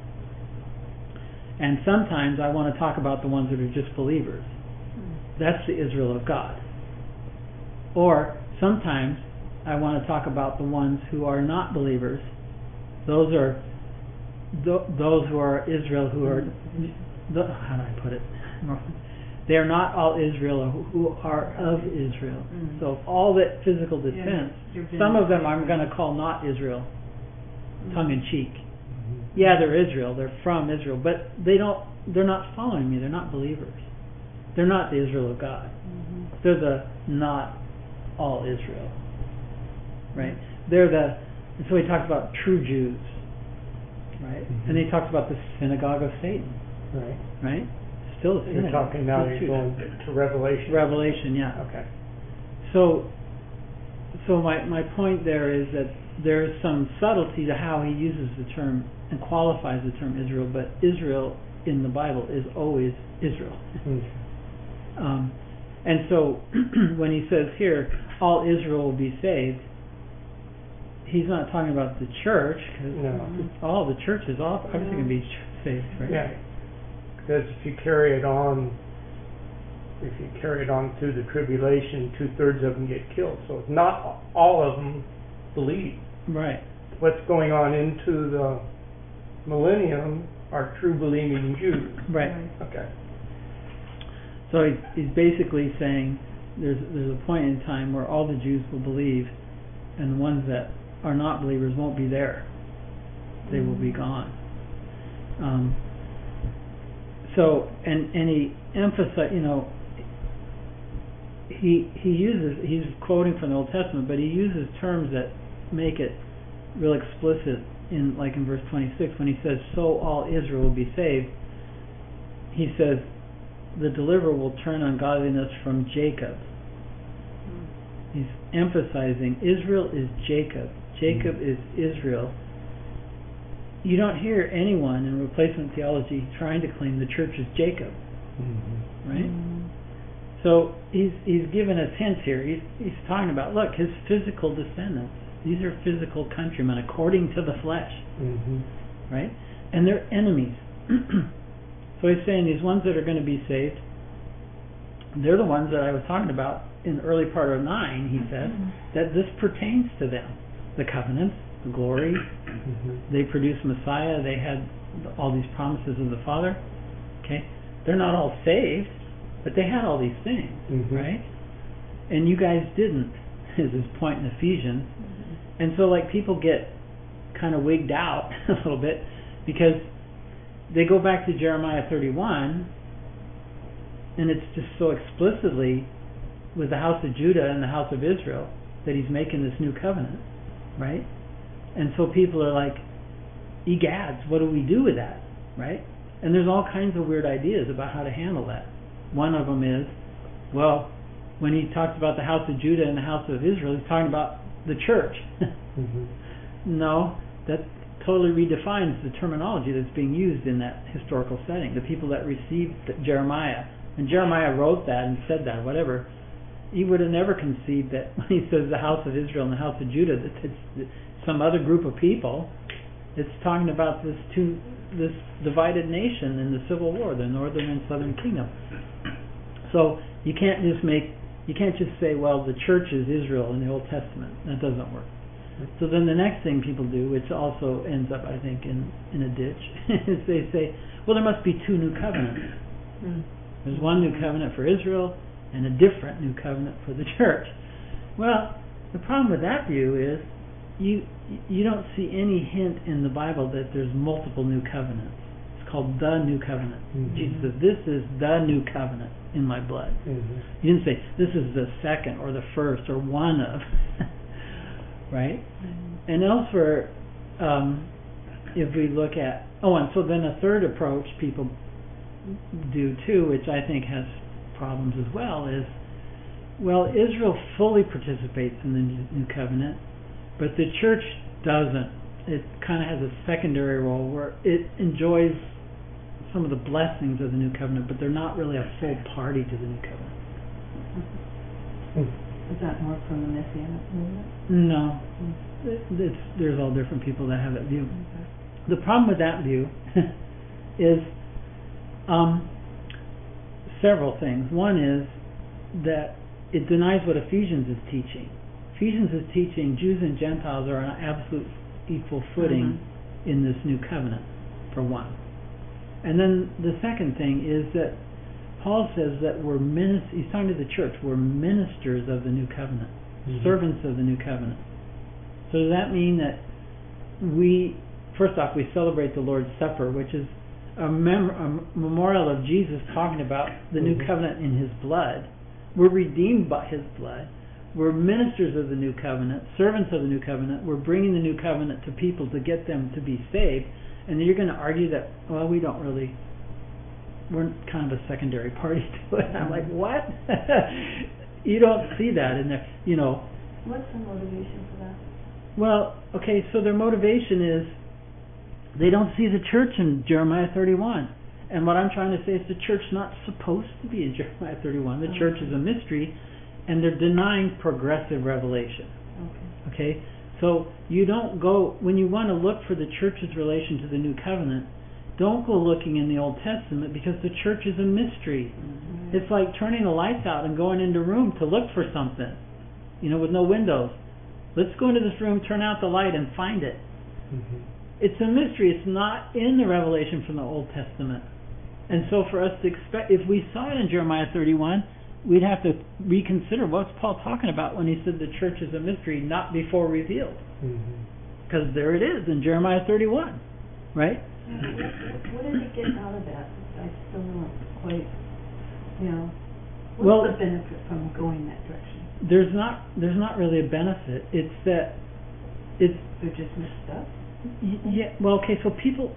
And sometimes I want to talk about the ones that are just believers. That's the Israel of God. Or sometimes I want to talk about the ones who are not believers. Those are those who are Israel who are, how do I put it? They are not all Israel who are of Israel. So all that physical descent, some of them I'm going to call not Israel, tongue in cheek. Yeah, they're Israel, they're from Israel, but they're not following me, they're not believers. They're not the Israel of God. They're the not all Israel. Right? So he talks about true Jews. Right? And he talks about the synagogue of Satan. Right? Still a synagogue. You're talking now, you're going to Revelation. Revelation, yeah. Okay. So my point there is that there's some subtlety to how he uses the term and qualifies the term Israel, but Israel in the Bible is always Israel. And so when he says here, all Israel will be saved, he's not talking about the church, because all the church is obviously going to be saved, right? Yeah, because if you carry it on through the tribulation, 2/3 of them get killed. So not all of them believe. Right. What's going on into the millennium are true believing Jews. Right. Okay. So he's basically saying there's a point in time where all the Jews will believe, and the ones that are not believers won't be there. They will be gone. So he emphasizes, he's quoting from the Old Testament, but he uses terms that make it real explicit in verse 26 when he says, so all Israel will be saved. He says, the deliverer will turn ungodliness from Jacob. He's emphasizing Israel is Jacob. Jacob is Israel. You don't hear anyone in replacement theology trying to claim the church is Jacob. Right? So he's given us hints here. He's talking about, look, his physical descendants. These are physical countrymen according to the flesh. Right? And they're enemies. So he's saying these ones that are going to be saved, they're the ones that I was talking about in the early part of 9, he says, that this pertains to them. The covenants, the glory, they produced Messiah, they had all these promises of the Father. Okay? They're not all saved, but they had all these things, right? And you guys didn't, is his point in Ephesians. And so people get kind of wigged out a little bit, because they go back to Jeremiah 31, and it's just so explicitly with the house of Judah and the house of Israel that he's making this new covenant, right? And so people are like, egads, what do we do with that, right? And there's all kinds of weird ideas about how to handle that. One of them is, well, when he talks about the house of Judah and the house of Israel, he's talking about the church. No, that totally redefines the terminology that's being used in that historical setting. The people that received Jeremiah, and Jeremiah wrote that and said that, whatever, he would have never conceived that when he says the house of Israel and the house of Judah, that it's some other group of people. It's talking about this divided nation in the Civil War, the northern and southern kingdom. So you can't just say, well, the church is Israel in the Old Testament. That doesn't work. So then the next thing people do, which also ends up, I think, in a ditch, is they say, well, there must be two new covenants. There's one new covenant for Israel and a different new covenant for the church. Well, the problem with that view is you don't see any hint in the Bible that there's multiple new covenants. It's called the new covenant. Jesus says, this is the new covenant in my blood. He didn't say, this is the second or the first or one of. Right? And elsewhere, if we look at, and so then a third approach people do too, which I think has problems as well, is, well, Israel fully participates in the new covenant, but the church doesn't. It kind of has a secondary role where it enjoys some of the blessings of the new covenant, but they're not really a full party to the new covenant. Is that more from the Messianic movement? No. There's all different people that have that view. The problem with that view is several things. One is that it denies what Ephesians is teaching. Ephesians is teaching Jews and Gentiles are on an absolute equal footing in this new covenant, for one. And then the second thing is that Paul says that he's talking to the church, we're ministers of the new covenant, servants of the new covenant. So does that mean that first off, we celebrate the Lord's Supper, which is a memorial of Jesus talking about the new covenant in his blood. We're redeemed by his blood. We're ministers of the new covenant, servants of the new covenant. We're bringing the new covenant to people to get them to be saved. And then you're going to argue that, well, we're kind of a secondary party to it. I'm like, what? You don't see that in there, What's the motivation for that? Well, okay, so their motivation is they don't see the church in Jeremiah 31. And what I'm trying to say is the church is not supposed to be in Jeremiah 31. The church is a mystery, and they're denying progressive revelation. Okay? So you don't go, when you want to look for the church's relation to the new covenant, don't go looking in the Old Testament, because the church is a mystery. It's like turning the lights out and going into a room to look for something, with no windows. Let's go into this room, turn out the light, and find it. It's a mystery. It's not in the revelation from the Old Testament. And so for us to expect, if we saw it in Jeremiah 31, we'd have to reconsider what's Paul talking about when he said the church is a mystery, not before revealed. Because there it is in Jeremiah 31, right? What did he get out of that? I still don't quite, the what's the benefit from going that direction? There's not really a benefit. It's that they're just mixed up. Yeah. Well, okay. So people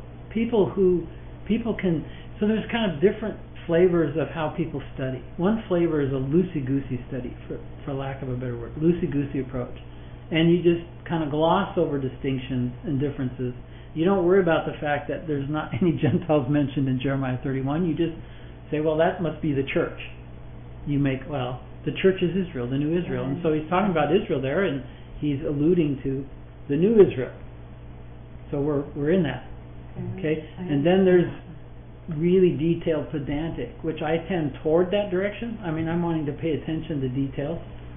can. So there's kind of different flavors of how people study. One flavor is a loosey-goosey study, for lack of a better word, loosey-goosey approach, and you just kind of gloss over distinctions and differences. You don't worry about the fact that there's not any Gentiles mentioned in Jeremiah 31. You just say, well, that must be the church. The church is Israel, the new Israel. And so he's talking about Israel there, and he's alluding to the new Israel. So we're in that. Okay? And then there's really detailed pedantic, which I tend toward that direction. I mean, I'm wanting to pay attention to details.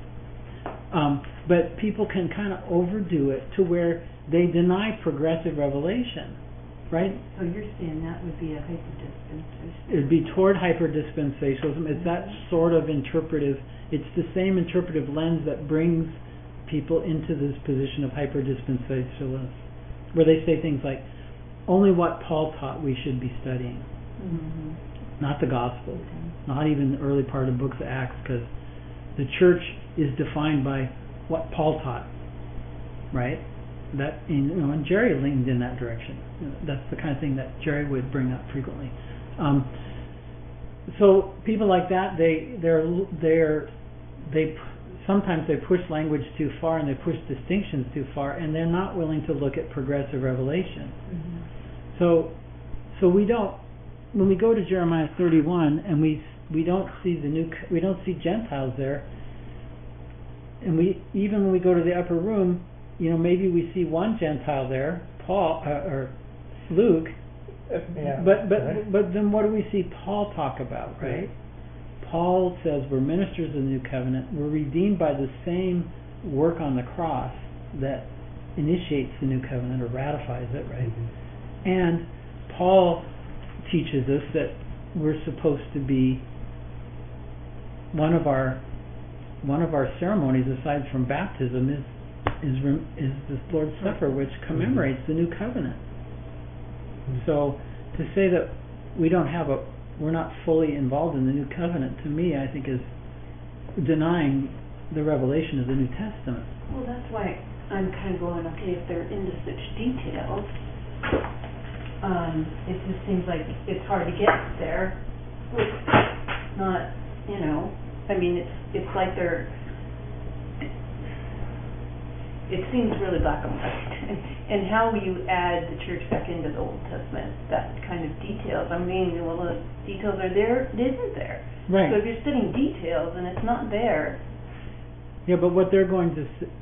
But people can kind of overdo it to where they deny progressive revelation, right? So you're saying that would be a hyperdispensationalism? It would be toward hyperdispensationalism. It's that sort of interpretive, it's the same interpretive lens that brings people into this position of hyperdispensationalism. where they say things like, only what Paul taught we should be studying, not the Gospels, not even the early part of the books of Acts, because the church is defined by what Paul taught, right? And Jerry leaned in that direction. That's the kind of thing that Jerry would bring up frequently. So people like that, they sometimes they push language too far and they push distinctions too far, and they're not willing to look at progressive revelation. So we don't, when we go to Jeremiah 31 and we don't see we don't see Gentiles there, and even when we go to the upper room, maybe we see one Gentile there, Paul or Luke. But then what do we see Paul talk about, right? Paul says we're ministers of the new covenant. We're redeemed by the same work on the cross that initiates the new covenant or ratifies it, right? And Paul teaches us that we're supposed to be one of our ceremonies aside from baptism is the Lord's Supper, which commemorates the new covenant. So to say that we're not fully involved in the new covenant, to me, I think is denying the revelation of the New Testament. Well, that's why I'm kind of going, okay, if they're into such details, it just seems like it's hard to get there. Not, it's like it seems really black and white. And how you add the church back into the Old Testament, that kind of details. The details are there, it isn't there. Right. So if you're studying details and it's not there. Yeah, but what they're going to say,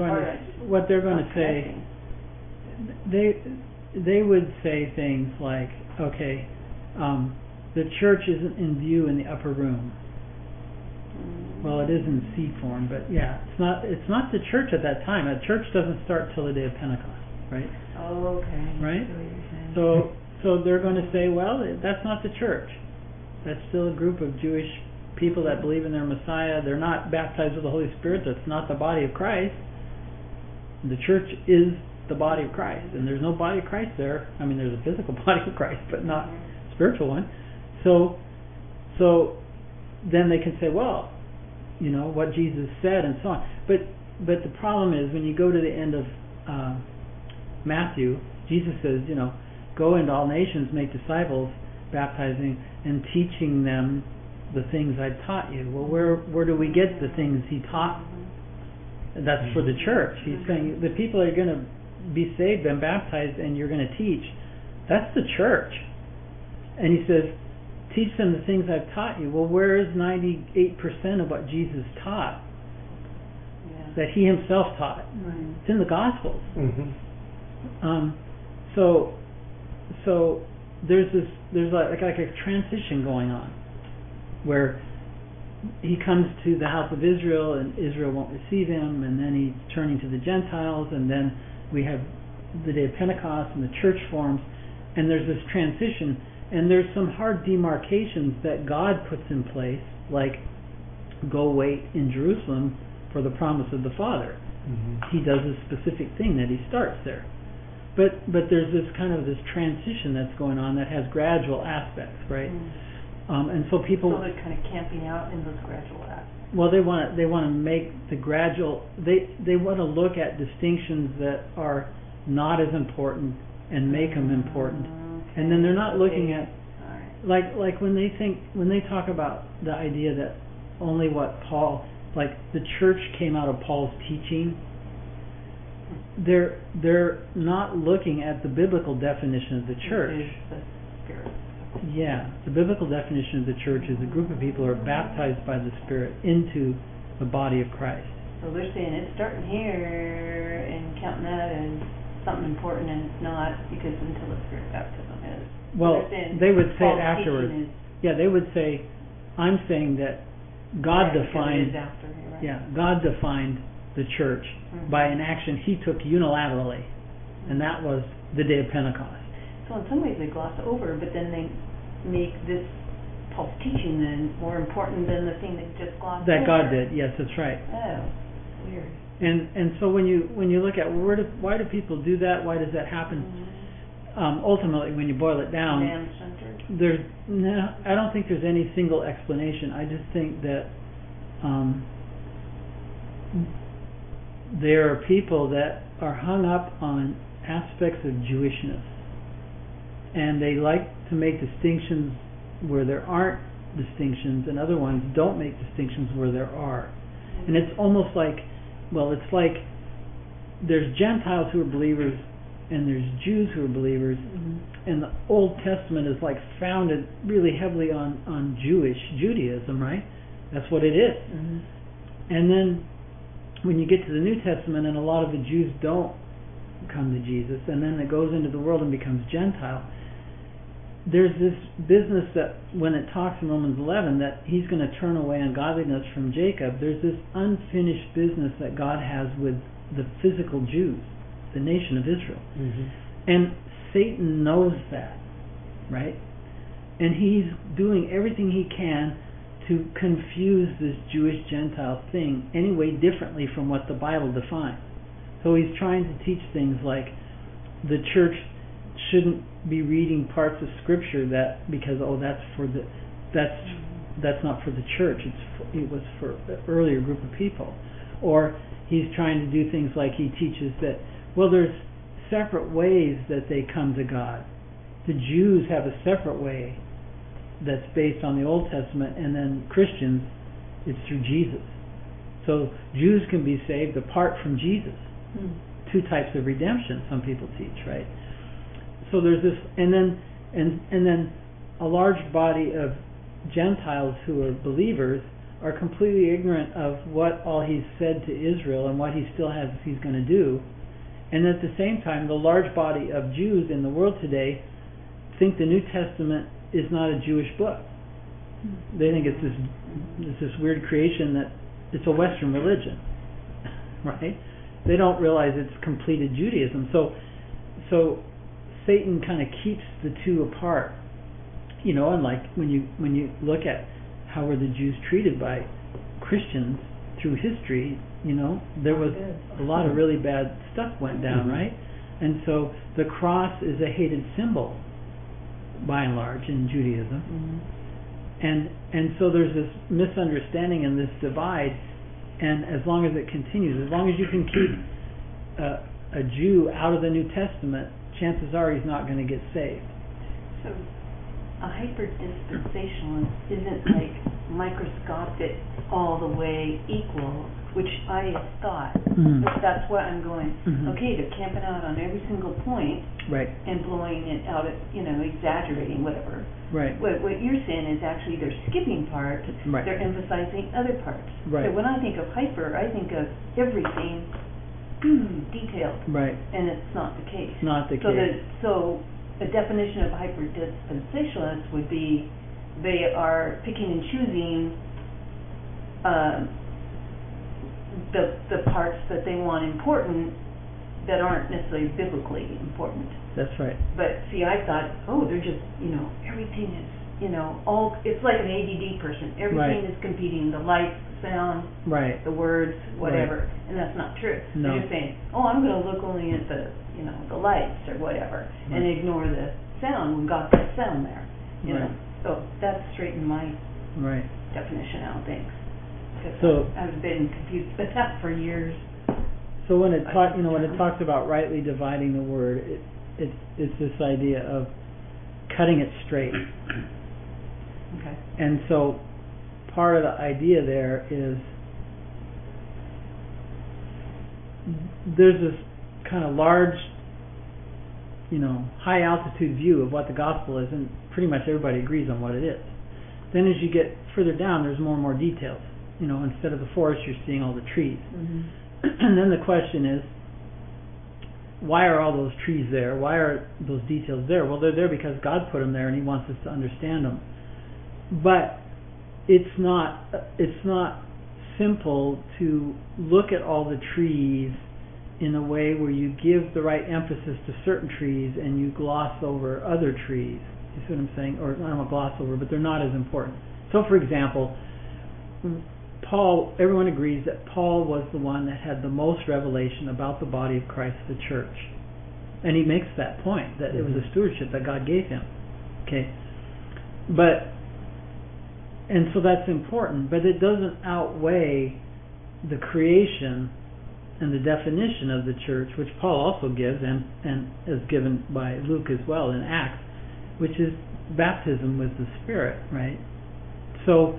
they would say things like, okay, the church isn't in view in the upper room. Well, it is in C form, but yeah, it's not the church at that time. A church doesn't start till the day of Pentecost, right? Oh, okay. Right? So they're going to say, well, that's not the church. That's still a group of Jewish people that believe in their Messiah. They're not baptized with the Holy Spirit. That's not the body of Christ. The church is the body of Christ, and there's no body of Christ there. I mean, there's a physical body of Christ, but not a spiritual one. So then they can say, well, what Jesus said and so on. But the problem is when you go to the end of Matthew, Jesus says, go into all nations, make disciples, baptizing and teaching them the things I taught you. Well, where do we get the things he taught? That's for the church. He's saying the people are going to be saved and baptized and you're going to teach. That's the church. And he says, teach them the things I've taught you. Well, where is 98% of what Jesus taught that he himself taught? Right. It's in the Gospels. So there's like a transition going on where he comes to the house of Israel and Israel won't receive him, and then he's turning to the Gentiles, and then we have the day of Pentecost and the church forms, and there's this transition. And there's some hard demarcations that God puts in place, like go wait in Jerusalem for the promise of the Father. He does a specific thing that he starts there. But there's this kind of this transition that's going on that has gradual aspects, right? And so people. So they're kind of camping out in those gradual aspects. Well, they want to make the gradual. They want to look at distinctions that are not as important and make them important. And then they're not looking at like when they talk about the idea that only what Paul, like the church came out of Paul's teaching. They're not looking at the biblical definition of the church. Yeah, the biblical definition of the church is a group of people who are baptized by the Spirit into the body of Christ. So they're saying it's starting here and counting that as something important, and it's not, because until the Spirit baptism is. Well, they would say it afterwards. Yeah, they would say, I'm saying that God defined. God defined the church by an action he took unilaterally, and that was the day of Pentecost. So in some ways they gloss over, but then they make this Paul's teaching then more important than the thing they just glossed over. That God did, yes, that's right. Oh, weird. And so when you look at why do people do that? Why does that happen? Ultimately, when you boil it down, I don't think there's any single explanation. I just think that there are people that are hung up on aspects of Jewishness, and they like to make distinctions where there aren't distinctions, and other ones don't make distinctions where there are. And it's almost like, it's like there's Gentiles who are believers and there's Jews who are believers, and the Old Testament is like founded really heavily on Judaism, right? That's what it is. And then when you get to the New Testament, and a lot of the Jews don't come to Jesus, and then it goes into the world and becomes Gentile, there's this business that when it talks in Romans 11 that he's going to turn away ungodliness from Jacob, there's this unfinished business that God has with the physical Jews, the nation of Israel. And Satan knows that, right? And he's doing everything he can to confuse this Jewish-Gentile thing anyway differently from what the Bible defines. So he's trying to teach things like the church shouldn't be reading parts of Scripture because that's not for the church. It was for an earlier group of people. Or he's trying to do things like he teaches that there's separate ways that they come to God. The Jews have a separate way that's based on the Old Testament, and then Christians, it's through Jesus. So Jews can be saved apart from Jesus. Two types of redemption some people teach, right? So there's this, and then a large body of Gentiles who are believers are completely ignorant of what all he's said to Israel and what he still has he's going to do. And at the same time, the large body of Jews in the world today think the New Testament is not a Jewish book. They think it's this weird creation that it's a Western religion, right? They don't realize it's completed Judaism. So Satan kind of keeps the two apart, and like when you look at how were the Jews treated by Christians through history, there was a lot of really bad stuff went down, right? And so the cross is a hated symbol by and large in Judaism. And so there's this misunderstanding and this divide, and as long as it continues, as long as you can keep a Jew out of the New Testament, chances are he's not going to get saved. So a hyper-dispensationalist isn't like microscopic all the way equal, which I thought. That's what I'm going, okay, they're camping out on every single point, right, and blowing it out, exaggerating, whatever. Right. What you're saying is actually they're skipping parts, right, they're emphasizing other parts. Right. So when I think of hyper, I think of everything detailed. Right. And it's not the case. Not the case. So a definition of a hyper-dispensationalist would be they are picking and choosing the parts that they want important that aren't necessarily biblically important. That's right. But see, I thought, they're just, everything is, all, it's like an ADD person. Everything is competing, the lights, the sound, right, the words, whatever. Right. And that's not true. No. They're just saying, I'm going to look only at the, the lights or whatever, and ignore the sound when God put sound there. You know. So that's straight in my definition out of things. So I've been confused with that for years. So when it when it talks about rightly dividing the word, it's this idea of cutting it straight. Okay. And so part of the idea there is there's this kind of large, high altitude view of what the gospel is, and pretty much everybody agrees on what it is. Then as you get further down, there's more and more details. Instead of the forest, you're seeing all the trees. And then the question is, why are all those trees there? Why are those details there? Well, they're there because God put them there and he wants us to understand them. But it's not simple to look at all the trees in a way where you give the right emphasis to certain trees and you gloss over other trees. You see what I'm saying? Or I don't want to gloss over, but they're not as important. So, for example, Paul, everyone agrees that Paul was the one that had the most revelation about the body of Christ, the church. And he makes that point, that it was a stewardship that God gave him. Okay? And so that's important, but it doesn't outweigh the creation and the definition of the church, which Paul also gives, and is given by Luke as well in Acts, which is baptism with the Spirit, right? So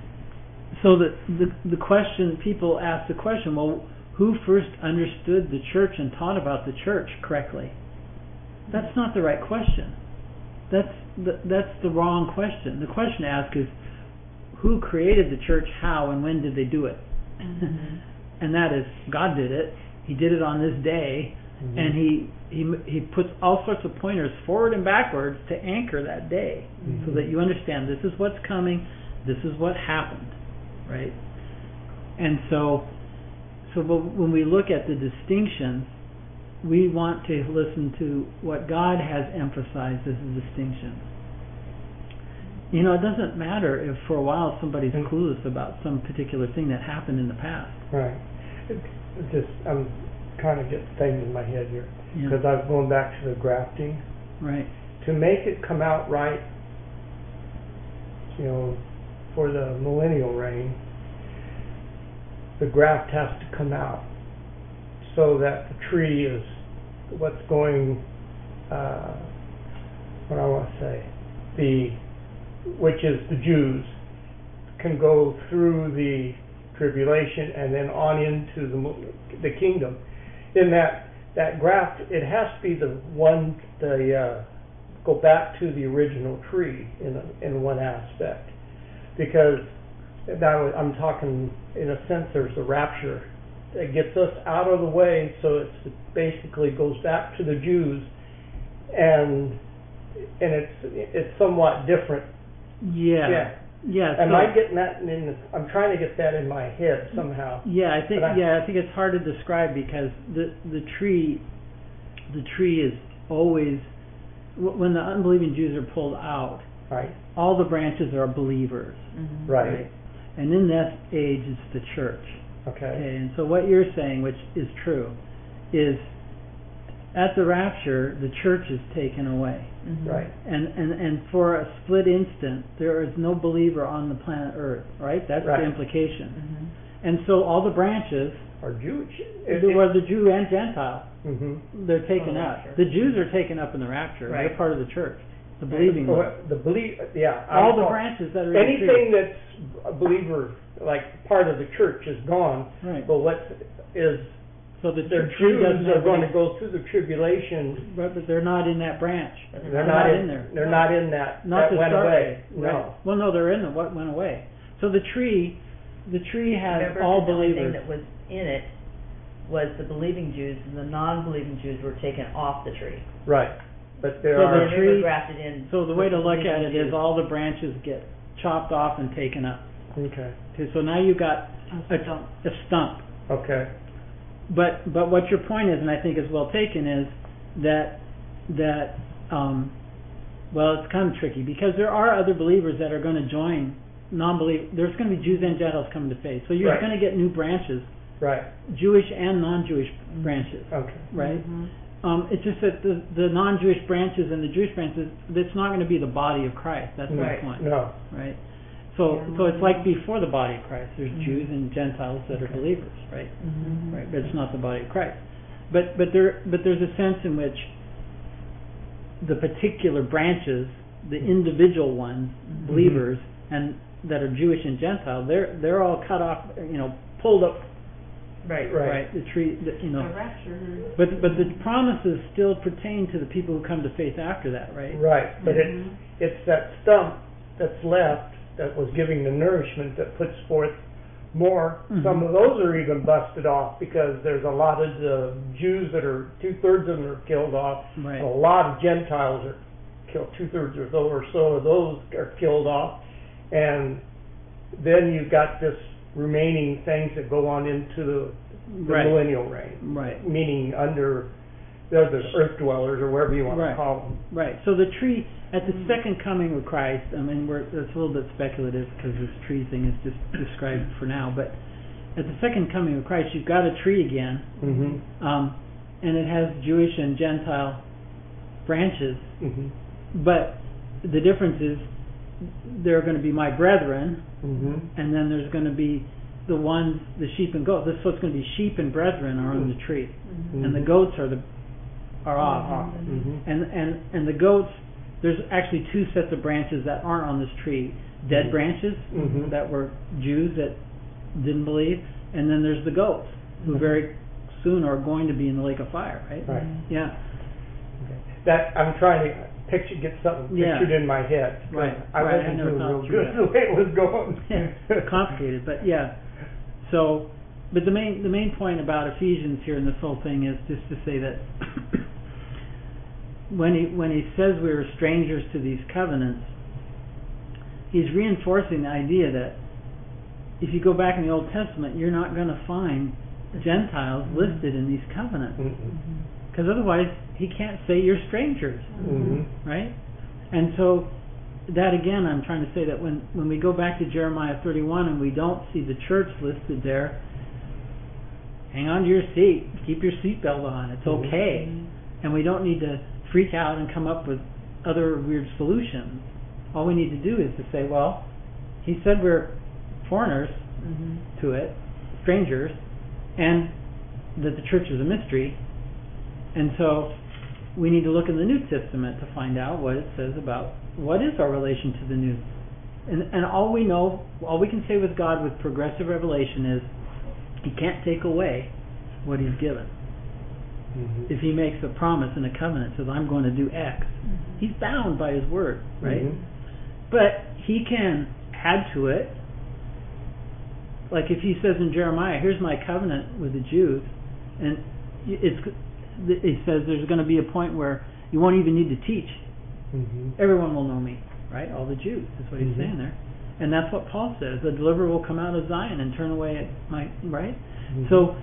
the question, people ask the question, well, who first understood the church and taught about the church correctly? That's not the right question. That's the wrong question. The question to ask is, who created the church, how, and when did they do it? And that is, God did it. He did it on this day, and he puts all sorts of pointers forward and backwards to anchor that day, so that you understand this is what's coming, this is what happened, right? And so when we look at the distinctions, we want to listen to what God has emphasized as a distinction. You know, it doesn't matter if for a while somebody's clueless about some particular thing that happened in the past. Right. I'm kind of getting things in my head here, because I was going back to the grafting. Right. To make it come out right, you know, for the millennial reign, the graft has to come out so that the tree is what's going, what I want to say, which is the Jews, can go through the tribulation and then on into the kingdom. In that graft, it has to be the one, go back to the original tree in one aspect, because now I'm talking in a sense. There's the rapture that gets us out of the way, so it basically goes back to the Jews, and it's somewhat different. Yeah. Am I getting that I'm trying to get that in my head somehow. I think it's hard to describe, because the tree is always, when the unbelieving Jews are pulled out, right, all the branches are believers, right? And in that age, it's the church. Okay. And so what you're saying, which is true, is at the rapture, the church is taken away. Right. And for a split instant, there is no believer on the planet Earth, right? That's the implication. And so all the branches are Jewish. Were the Jew and Gentile. They're taken up. The Jews are taken up in the rapture. Right. They're part of the church. The believing ones. All the branches that are anything that's a believer, like part of the church, is gone. Right. But what is... So the Jews are going to go through the tribulation, but they're not in that branch. They're not in there. They're not in that. Not that went away. No. Right. Well, no, they're in the what went away. So the tree has all believers. The only thing that was in it was the believing Jews, and the non-believing Jews were taken off the tree. Right. But they were grafted in. So the way to look at it is all the branches get chopped off and taken up. Okay. So now you've got a stump. Okay. But what your point is, and I think is well taken, is that well, it's kind of tricky, because there are other believers that are going to join non-believers. There's going to be Jews and Gentiles coming to faith. So you're going to get new branches, right? Jewish and non-Jewish branches, okay, right? It's just that the non-Jewish branches and the Jewish branches, it's not going to be the body of Christ. That's my point. No. Right. So it's like before the body of Christ. There's Jews and Gentiles that are believers, right? Right. But it's not the body of Christ. But there's a sense in which the particular branches, the individual ones, believers, and that are Jewish and Gentile, they're all cut off, pulled up. Right. The tree, The rapture. But the promises still pertain to the people who come to faith after that, right? Right. But it's that stump that's left that was giving the nourishment that puts forth more. Some of those are even busted off, because there's a lot of the Jews that are 2/3 of them are killed off. Right. And a lot of Gentiles are killed. 2/3 or so of those are killed off, and then you've got this remaining things that go on into the millennial reign. Right. Meaning under they're the earth dwellers, or whatever you want to call them. Right. So the tree at the second coming of Christ. I mean, that's a little bit speculative because this tree thing is just described for now. But at the second coming of Christ, you've got a tree again, and it has Jewish and Gentile branches. But the difference is there are going to be my brethren, and then there's going to be the ones, the sheep and goats. So it's going to be sheep and brethren are on the tree, and the goats are off. And the goats, there's actually two sets of branches that aren't on this tree. Dead branches that were Jews that didn't believe, and then there's the goats who very soon are going to be in the lake of fire, right? Right. Yeah. Okay. That I'm trying to get something pictured in my head. Right. I wasn't doing real good the way it was going. Complicated, but yeah. So, but the main point about Ephesians here in this whole thing is just to say that when he says we are strangers to these covenants, he's reinforcing the idea that if you go back in the Old Testament, you're not going to find Gentiles listed in these covenants, because otherwise he can't say you're strangers, right? And so that again, I'm trying to say that when we go back to Jeremiah 31 and we don't see the church listed there, hang on to your seat, keep your seatbelt on, it's okay, and we don't need to freak out and come up with other weird solutions. All we need to do is to say, well, he said we're foreigners to it, strangers, and that the church is a mystery, and so we need to look in the New Testament to find out what it says about what is our relation to the new. And all we know, all we can say with God with progressive revelation is he can't take away what he's given. If he makes a promise in a covenant, says I'm going to do X, he's bound by his word, right? But he can add to it. Like if he says in Jeremiah, here's my covenant with the Jews, and it says there's going to be a point where you won't even need to teach. Everyone will know me, right? All the Jews. That's what he's saying there. And that's what Paul says. The deliverer will come out of Zion and turn away at my, right? So,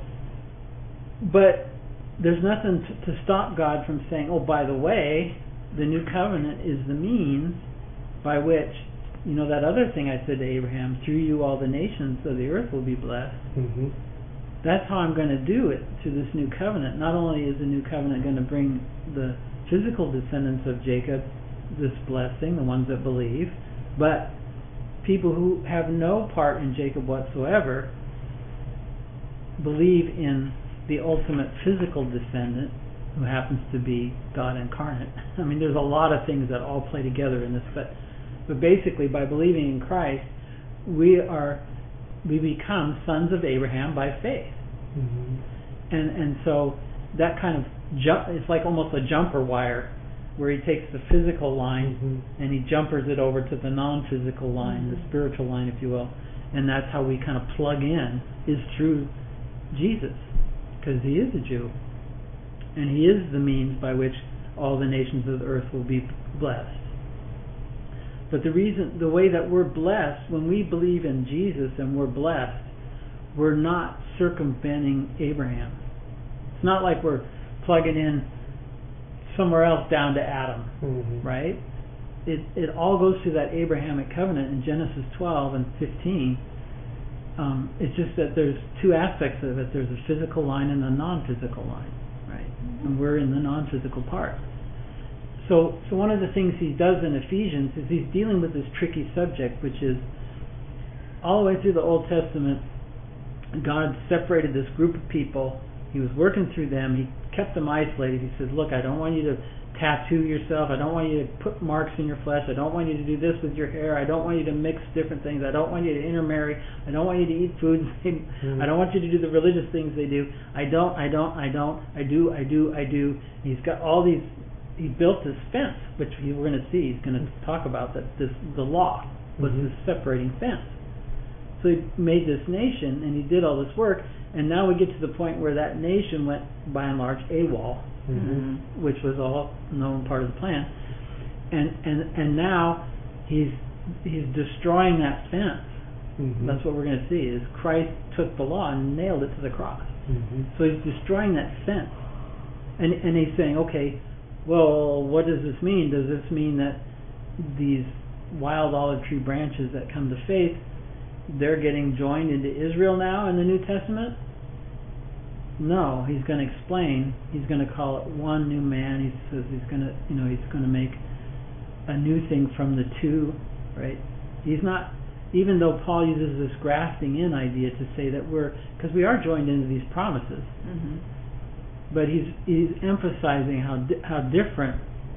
but there's nothing to stop God from saying, oh, by the way, the new covenant is the means by which, you know, that other thing I said to Abraham, through you all the nations of the earth will be blessed. That's how I'm going to do it through this new covenant. Not only is the new covenant going to bring the physical descendants of Jacob this blessing, the ones that believe, but people who have no part in Jacob whatsoever believe in the ultimate physical descendant who happens to be God incarnate. I mean, there's a lot of things that all play together in this, but basically by believing in Christ, we become sons of Abraham by faith. And so that kind of it's like almost a jumper wire, where he takes the physical line and he jumpers it over to the non-physical line, the spiritual line, if you will. And that's how we kind of plug in, is through Jesus, because he is a Jew. And he is the means by which all the nations of the earth will be blessed. But the way that we're blessed, when we believe in Jesus and we're blessed, we're not circumventing Abraham. It's not like we're plugging in somewhere else down to Adam, right? It all goes through that Abrahamic covenant in Genesis 12 and 15. It's just that there's two aspects of it. There's a physical line and a non-physical line, right? And we're in the non-physical part. So one of the things he does in Ephesians is he's dealing with this tricky subject, which is all the way through the Old Testament, God separated this group of people. He was working through them. He kept them isolated. He says, look, I don't want you to tattoo yourself. I don't want you to put marks in your flesh. I don't want you to do this with your hair. I don't want you to mix different things. I don't want you to intermarry. I don't want you to eat foods. I don't want you to do the religious things they do. I do. He's got all these. He built this fence, which we're going to see. He's going to talk about that. The law was this separating fence. So he made this nation, and he did all this work, and now we get to the point where that nation went, by and large, AWOL, which was all known part of the plan, and now he's destroying that fence. That's what we're going to see. Is Christ took the law and nailed it to the cross. So he's destroying that fence, And he's saying, okay, well, what does this mean? Does this mean that these wild olive tree branches that come to faith, they're getting joined into Israel now in the New Testament? No, he's going to explain. He's going to call it one new man. He says he's going to make a new thing from the two, right? He's not, even though Paul uses this grafting in idea to say that because we are joined into these promises, but he's emphasizing how different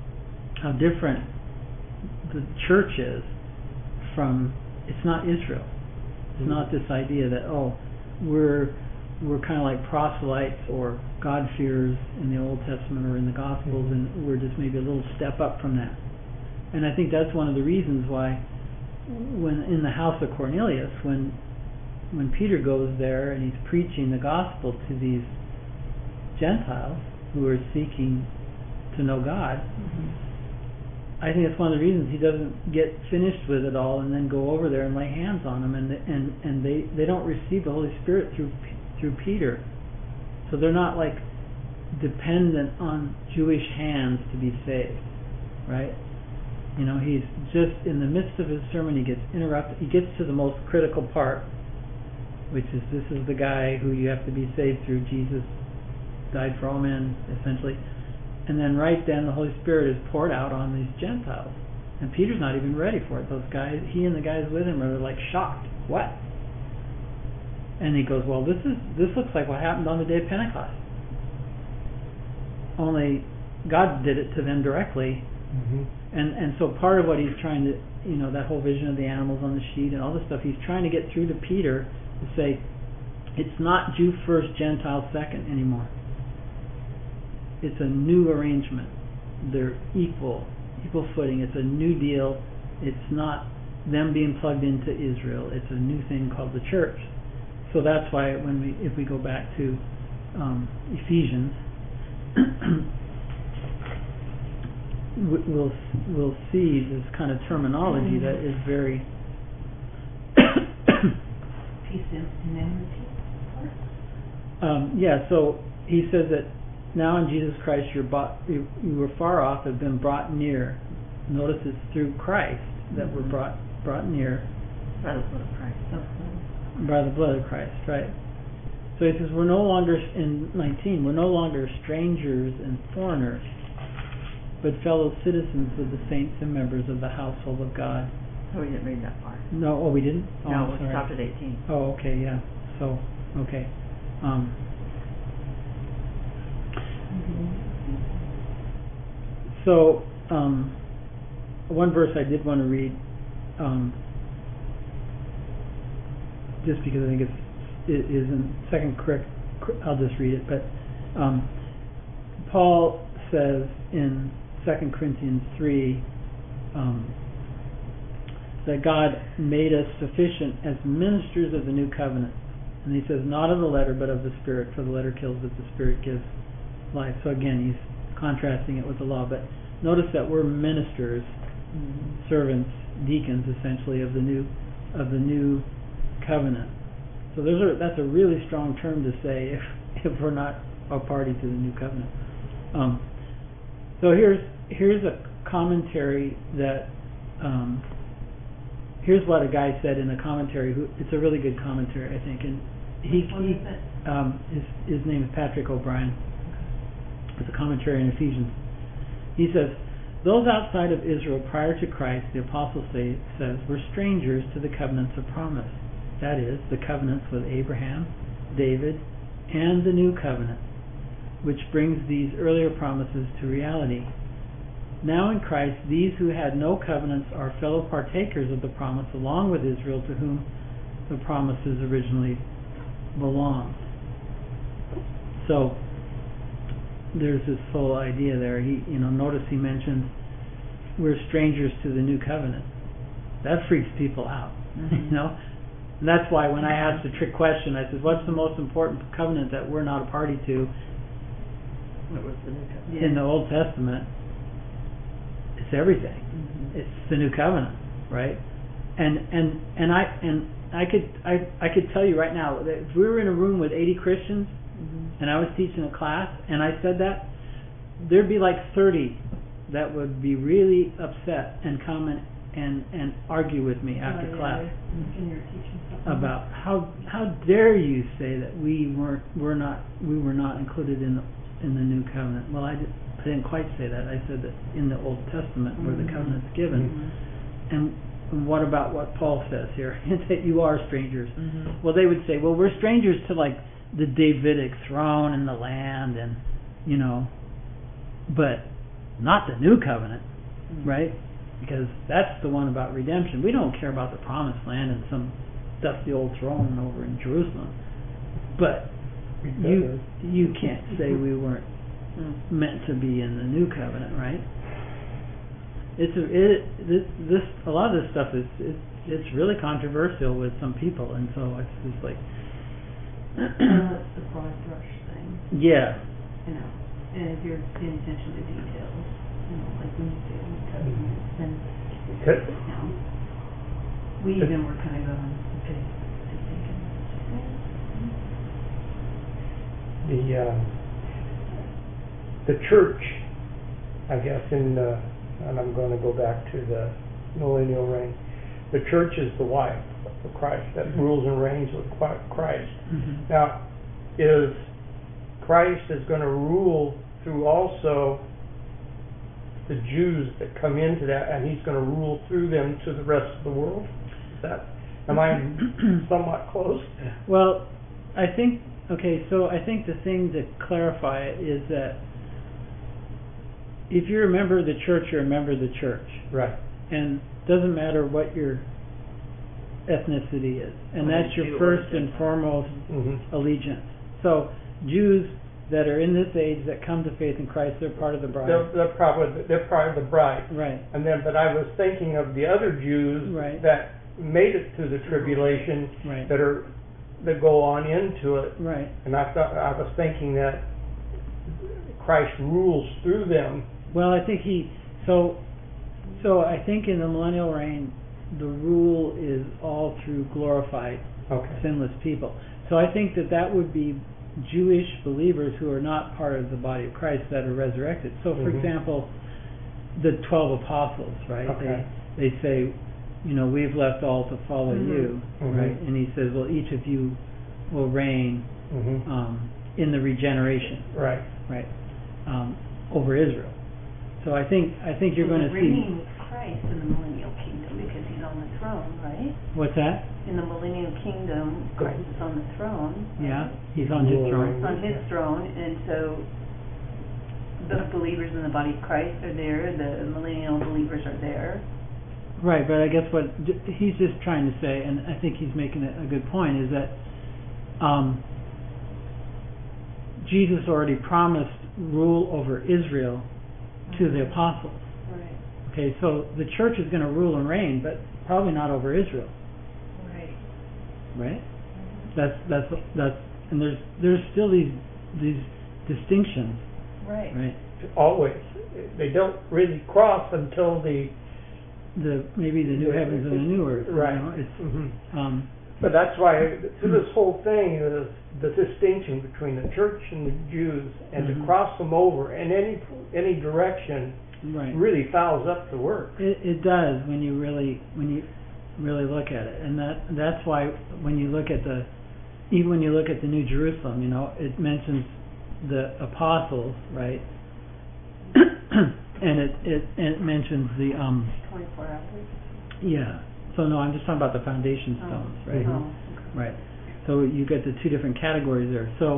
the church is from. It's not Israel. It's not this idea that we're kind of like proselytes or God-fearers in the Old Testament or in the Gospels, and we're just maybe a little step up from that. And I think that's one of the reasons why, when in the house of Cornelius, when Peter goes there and he's preaching the gospel to these Gentiles who are seeking to know God, I think it's one of the reasons he doesn't get finished with it all and then go over there and lay hands on them, and they don't receive the Holy Spirit through Peter, so they're not like dependent on Jewish hands to be saved, right? He's just in the midst of his sermon, he gets interrupted. He gets to the most critical part, which is this is the guy who you have to be saved through. Jesus died for all men, essentially. And then right then the Holy Spirit is poured out on these Gentiles. And Peter's not even ready for it. Those guys, he and the guys with him are like shocked. What? And he goes, well, this looks like what happened on the day of Pentecost. Only God did it to them directly. And so part of what he's trying to, that whole vision of the animals on the sheet and all this stuff, he's trying to get through to Peter to say, it's not Jew first, Gentile second anymore. It's a new arrangement. They're equal footing. It's a new deal. It's not them being plugged into Israel. It's a new thing called the church. So that's why if we go back to Ephesians, we'll see this kind of terminology that is very peace and enmity. So he says that now in Jesus Christ you were far off, have been brought near. Notice it's through Christ that we're brought near. By the blood of Christ. By the blood of Christ, right. So he says we're no longer, in 19, we're no longer strangers and foreigners, but fellow citizens with the saints and members of the household of God. Oh, we didn't read that far. No, we didn't? Oh, no, we stopped at 18. Oh, okay, yeah. So, okay. One verse I did want to read, just because I think it is in I'll just read it, but Paul says in 2 Corinthians 3 that God made us sufficient as ministers of the new covenant. And he says, not of the letter, but of the Spirit, for the letter kills, but the Spirit gives life. So again, he's contrasting it with the law. But notice that we're ministers, servants, deacons, essentially, of the new covenant. So that's a really strong term to say if we're not a party to the new covenant. So here's a commentary that here's what a guy said in a commentary. It's a really good commentary, I think, and his name is Patrick O'Brien. It's a commentary in Ephesians. He says, those outside of Israel prior to Christ, the apostle says, were strangers to the covenants of promise. That is, the covenants with Abraham, David, and the new covenant, which brings these earlier promises to reality. Now in Christ, these who had no covenants are fellow partakers of the promise along with Israel, to whom the promises originally belonged. So there's this whole idea there. Notice he mentions we're strangers to the new covenant. That freaks people out. And that's why when I asked a trick question, I said, what's the most important covenant that we're not a party to? What was the new covenant? In the Old Testament, it's everything. It's the new covenant, right? And I could tell you right now that if we were in a room with 80 Christians and I was teaching a class and I said that, there'd be like 30 that would be really upset and come and argue with me after class about how dare you say that we were not included in the new covenant. Well, I didn't quite say that. I said that in the Old Testament where the covenant's given, and what about what Paul says here that you are strangers? Well, they would say, well, we're strangers to like the Davidic throne and the land, and but not the new covenant, right? Because that's the one about redemption. We don't care about the promised land and some dusty old throne over in Jerusalem. But you can't say we weren't meant to be in the new covenant, right? A lot of this stuff it's really controversial with some people, and so it's just like that's the broad brush thing. Yeah. And if you're paying attention to details, like when you say new covenant, then we even were kind of going, okay, just thinking. The church, I guess, and I'm going to go back to the millennial reign. The church is the wife of Christ that rules and reigns with Christ. Now, Christ is going to rule through also the Jews that come into that, and he's going to rule through them to the rest of the world. Am I somewhat close? Well, I think the thing to clarify it is that if you're a member of the church, you're a member of the church. Right. And it doesn't matter what your ethnicity is. And that's your first and foremost allegiance. So Jews that are in this age that come to faith in Christ, they're part of the bride. They're part of the bride. Right. But I was thinking of the other Jews that made it through the tribulation, that go on into it. Right. And I was thinking that Christ rules through them. Well, I think so I think in the millennial reign, the rule is all through glorified, sinless people. So I think that would be Jewish believers who are not part of the body of Christ that are resurrected. So, for example, the 12 apostles, right? Okay. They say, we've left all to follow you, right? And he says, well, each of you will reign in the regeneration, right, over Israel. So I think you're going to see reigning with Christ in the millennial kingdom because he's on the throne, right? What's that? In the millennial kingdom, Christ is on the throne. Yeah, he's on his throne. On his throne, and so the believers in the body of Christ are there. The millennial believers are there. Right, but I guess what he's just trying to say, and I think he's making a good point, is that Jesus already promised rule over Israel to the apostles. Right. Okay, so the church is going to rule and reign, but probably not over Israel. Right. Right? That's and there's still these distinctions. Right. Right. Always, they don't really cross until maybe the new heavens and the new earth. Right. It's but that's why this whole thing is the distinction between the church and the Jews, and to cross them over in any direction really fouls up the work. It does when you really look at it, and that's why when you look at the New Jerusalem, it mentions the apostles, right? and it mentions the 24 hours. Yeah. So no, I'm just talking about the foundation stones, right? Okay. Right. So you get the two different categories there. So,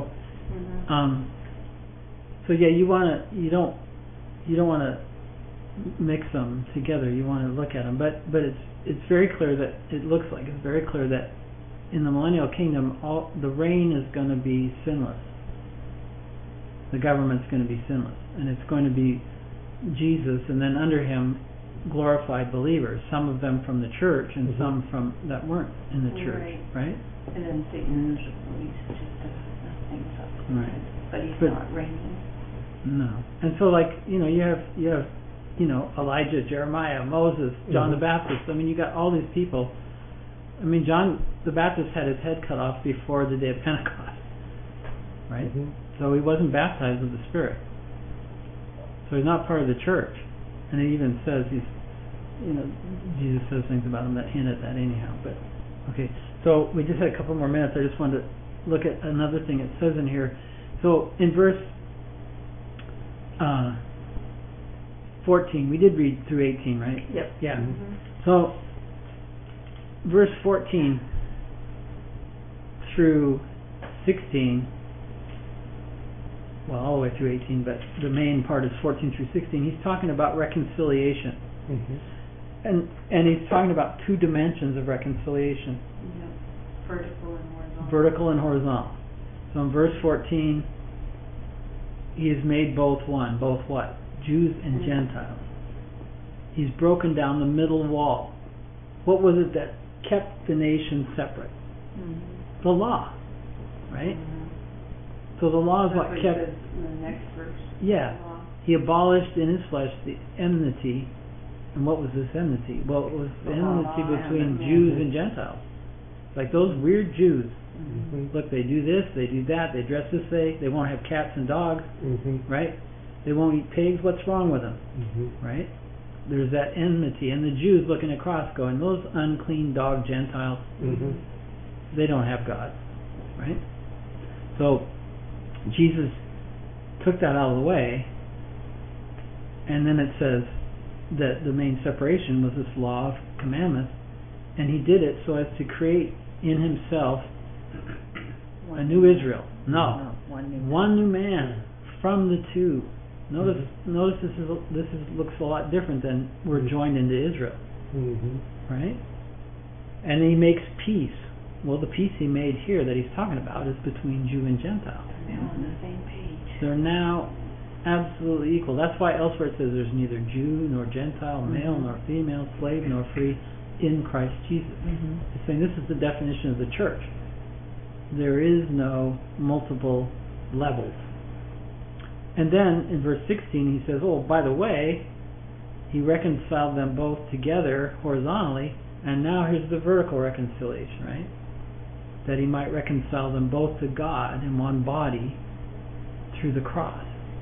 so yeah, you don't want to mix them together. You want to look at them, but it's very clear that it's very clear that in the millennial kingdom, the reign is going to be sinless. The government's going to be sinless, and it's going to be Jesus, and then under him, glorified believers, some of them from the church and some from that weren't in the church, right? And then Satan he's just things up. Right. But he's not reigning. No. And so you have Elijah, Jeremiah, Moses, John the Baptist. I mean, you got all these people. I mean, John the Baptist had his head cut off before the day of Pentecost, right? So he wasn't baptized with the Spirit. So he's not part of the church. And it even says Jesus says things about him that hint at that anyhow. But okay, so we just had a couple more minutes. I just wanted to look at another thing it says in here. So in verse 14, we did read through 18, right? Yep. Yeah. Mm-hmm. So verse 14 through 16, well, all the way through 18, but the main part is 14 through 16. He's talking about reconciliation. And he's talking about two dimensions of reconciliation. Yep. Vertical and horizontal. Vertical and horizontal. So in verse 14, he has made both one. Both what? Jews and Gentiles. He's broken down the middle wall. What was it that kept the nation separate? The law, right? So the law is what kept. Says in the next verse. Yeah. He abolished in his flesh the enmity. And what was this enmity? Well, it was the enmity between Jews and Gentiles. Like those weird Jews. Look, they do this, they do that, they dress this way, they won't have cats and dogs, right? They won't eat pigs. What's wrong with them, right? There's that enmity. And the Jews looking across going, those unclean dog Gentiles, they don't have God, right? So Jesus took that out of the way, and then it says that the main separation was this law of commandments, and he did it so as to create in himself a new Israel. One new man from the two. Notice this looks a lot different than we're joined into Israel, right? And he makes peace. Well, the peace he made here that he's talking about is between Jew and Gentile. They're now on the same page. They're now absolutely equal. That's why elsewhere it says there's neither Jew nor Gentile, male nor female, slave nor free in Christ Jesus. It's saying this is the definition of the church. There is no multiple levels. And then in verse 16 he says, oh, by the way, he reconciled them both together horizontally, and now here's the vertical reconciliation, right? That he might reconcile them both to God in one body through the cross.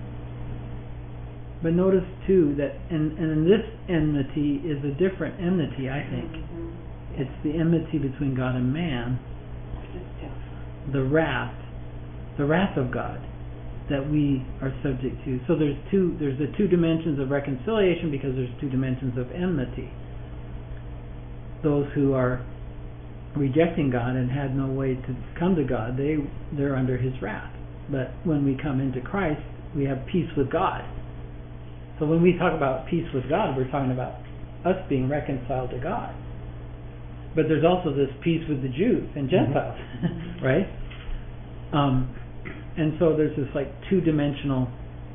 But notice too that and this enmity is a different enmity, I think. It's the enmity between God and man. The wrath of God that we are subject to. So there's the two dimensions of reconciliation because there's two dimensions of enmity. Those who are rejecting God and had no way to come to God, they're under his wrath. But when we come into Christ, we have peace with God. So when we talk about peace with God, we're talking about us being reconciled to God. But there's also this peace with the Jews and Gentiles, right? And so there's this like two-dimensional.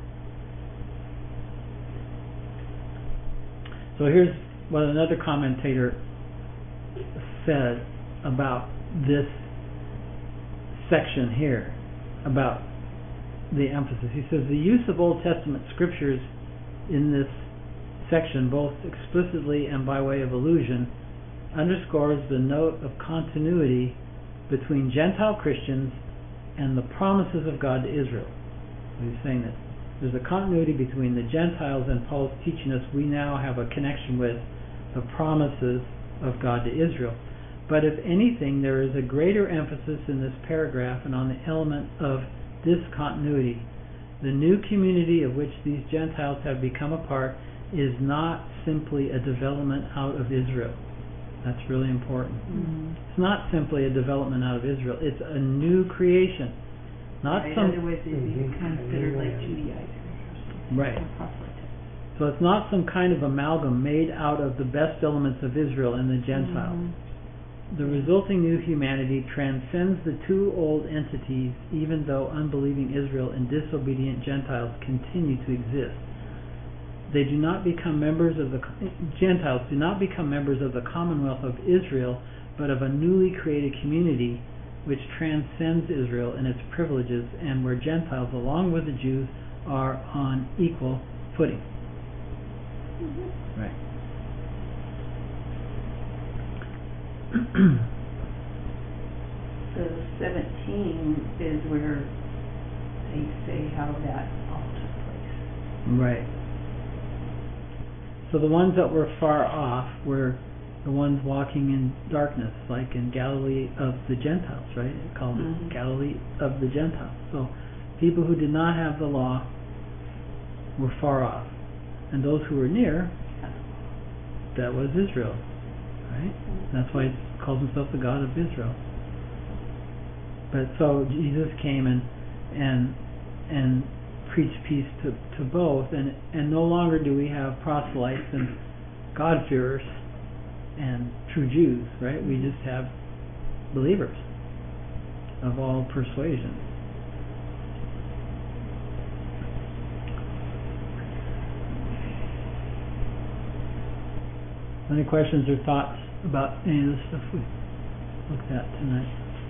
So here's what another commentator said about this section here, about the emphasis. He says the use of Old Testament scriptures in this section, both explicitly and by way of allusion, underscores the note of continuity between Gentile Christians and the promises of God to Israel. So he's saying that there's a continuity between the Gentiles and Paul's teaching us we now have a connection with the promises of God to Israel. But if anything, there is a greater emphasis in this paragraph and on the element of discontinuity. The new community of which these Gentiles have become a part is not simply a development out of Israel. That's really important. It's not simply a development out of Israel. It's a new creation. Not some. Otherwise they'd be considered like Judaizers or something. Right. Or proselytes. So it's not some kind of amalgam made out of the best elements of Israel and the Gentiles. The resulting new humanity transcends the two old entities, even though unbelieving Israel and disobedient Gentiles continue to exist. They do not become members of the Gentiles do not become members of the commonwealth of Israel, but of a newly created community which transcends Israel in its privileges, and where Gentiles, along with the Jews, are on equal footing. Right. So 17 is where they say how that all took place. Right. So the ones that were far off were the ones walking in darkness, like in Galilee of the Gentiles, right? It called it Galilee of the Gentiles. So people who did not have the law were far off. And those who were near, that was Israel, right? That's why he calls himself the God of Israel. But so Jesus came and preached peace to both, and no longer do we have proselytes and God-fearers and true Jews, right? We just have believers of all persuasions. Any questions or thoughts about any of the stuff we looked at tonight?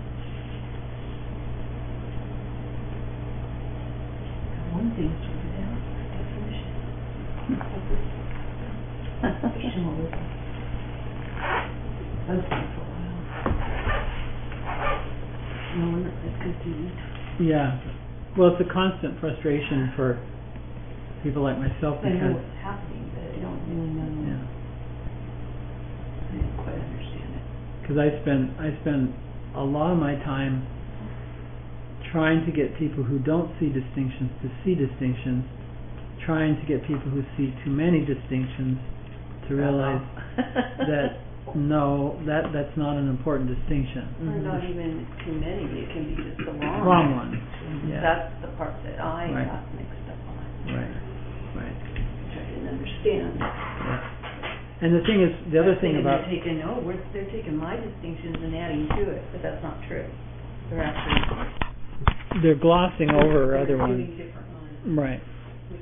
One thing sorted out, definition. Emotionalism. That's been for a while. No one is confused. Yeah. Well, it's a constant frustration for people like myself I know because what's happening, but I don't really know. yeah. I don't quite understand it. Because I spend a lot of my time trying to get people who don't see distinctions to see distinctions, trying to get people who see too many distinctions to realize that no, that's not an important distinction. Or not even too many, it can be just the Wrong one. Yeah. That's the part that I Right. got mixed up on. Right. Which I didn't understand. Yeah. And the thing is, the other thing about they're taking my distinctions and adding to it, but that's not true. They're actually they're glossing over other ones. doing different ones. Right.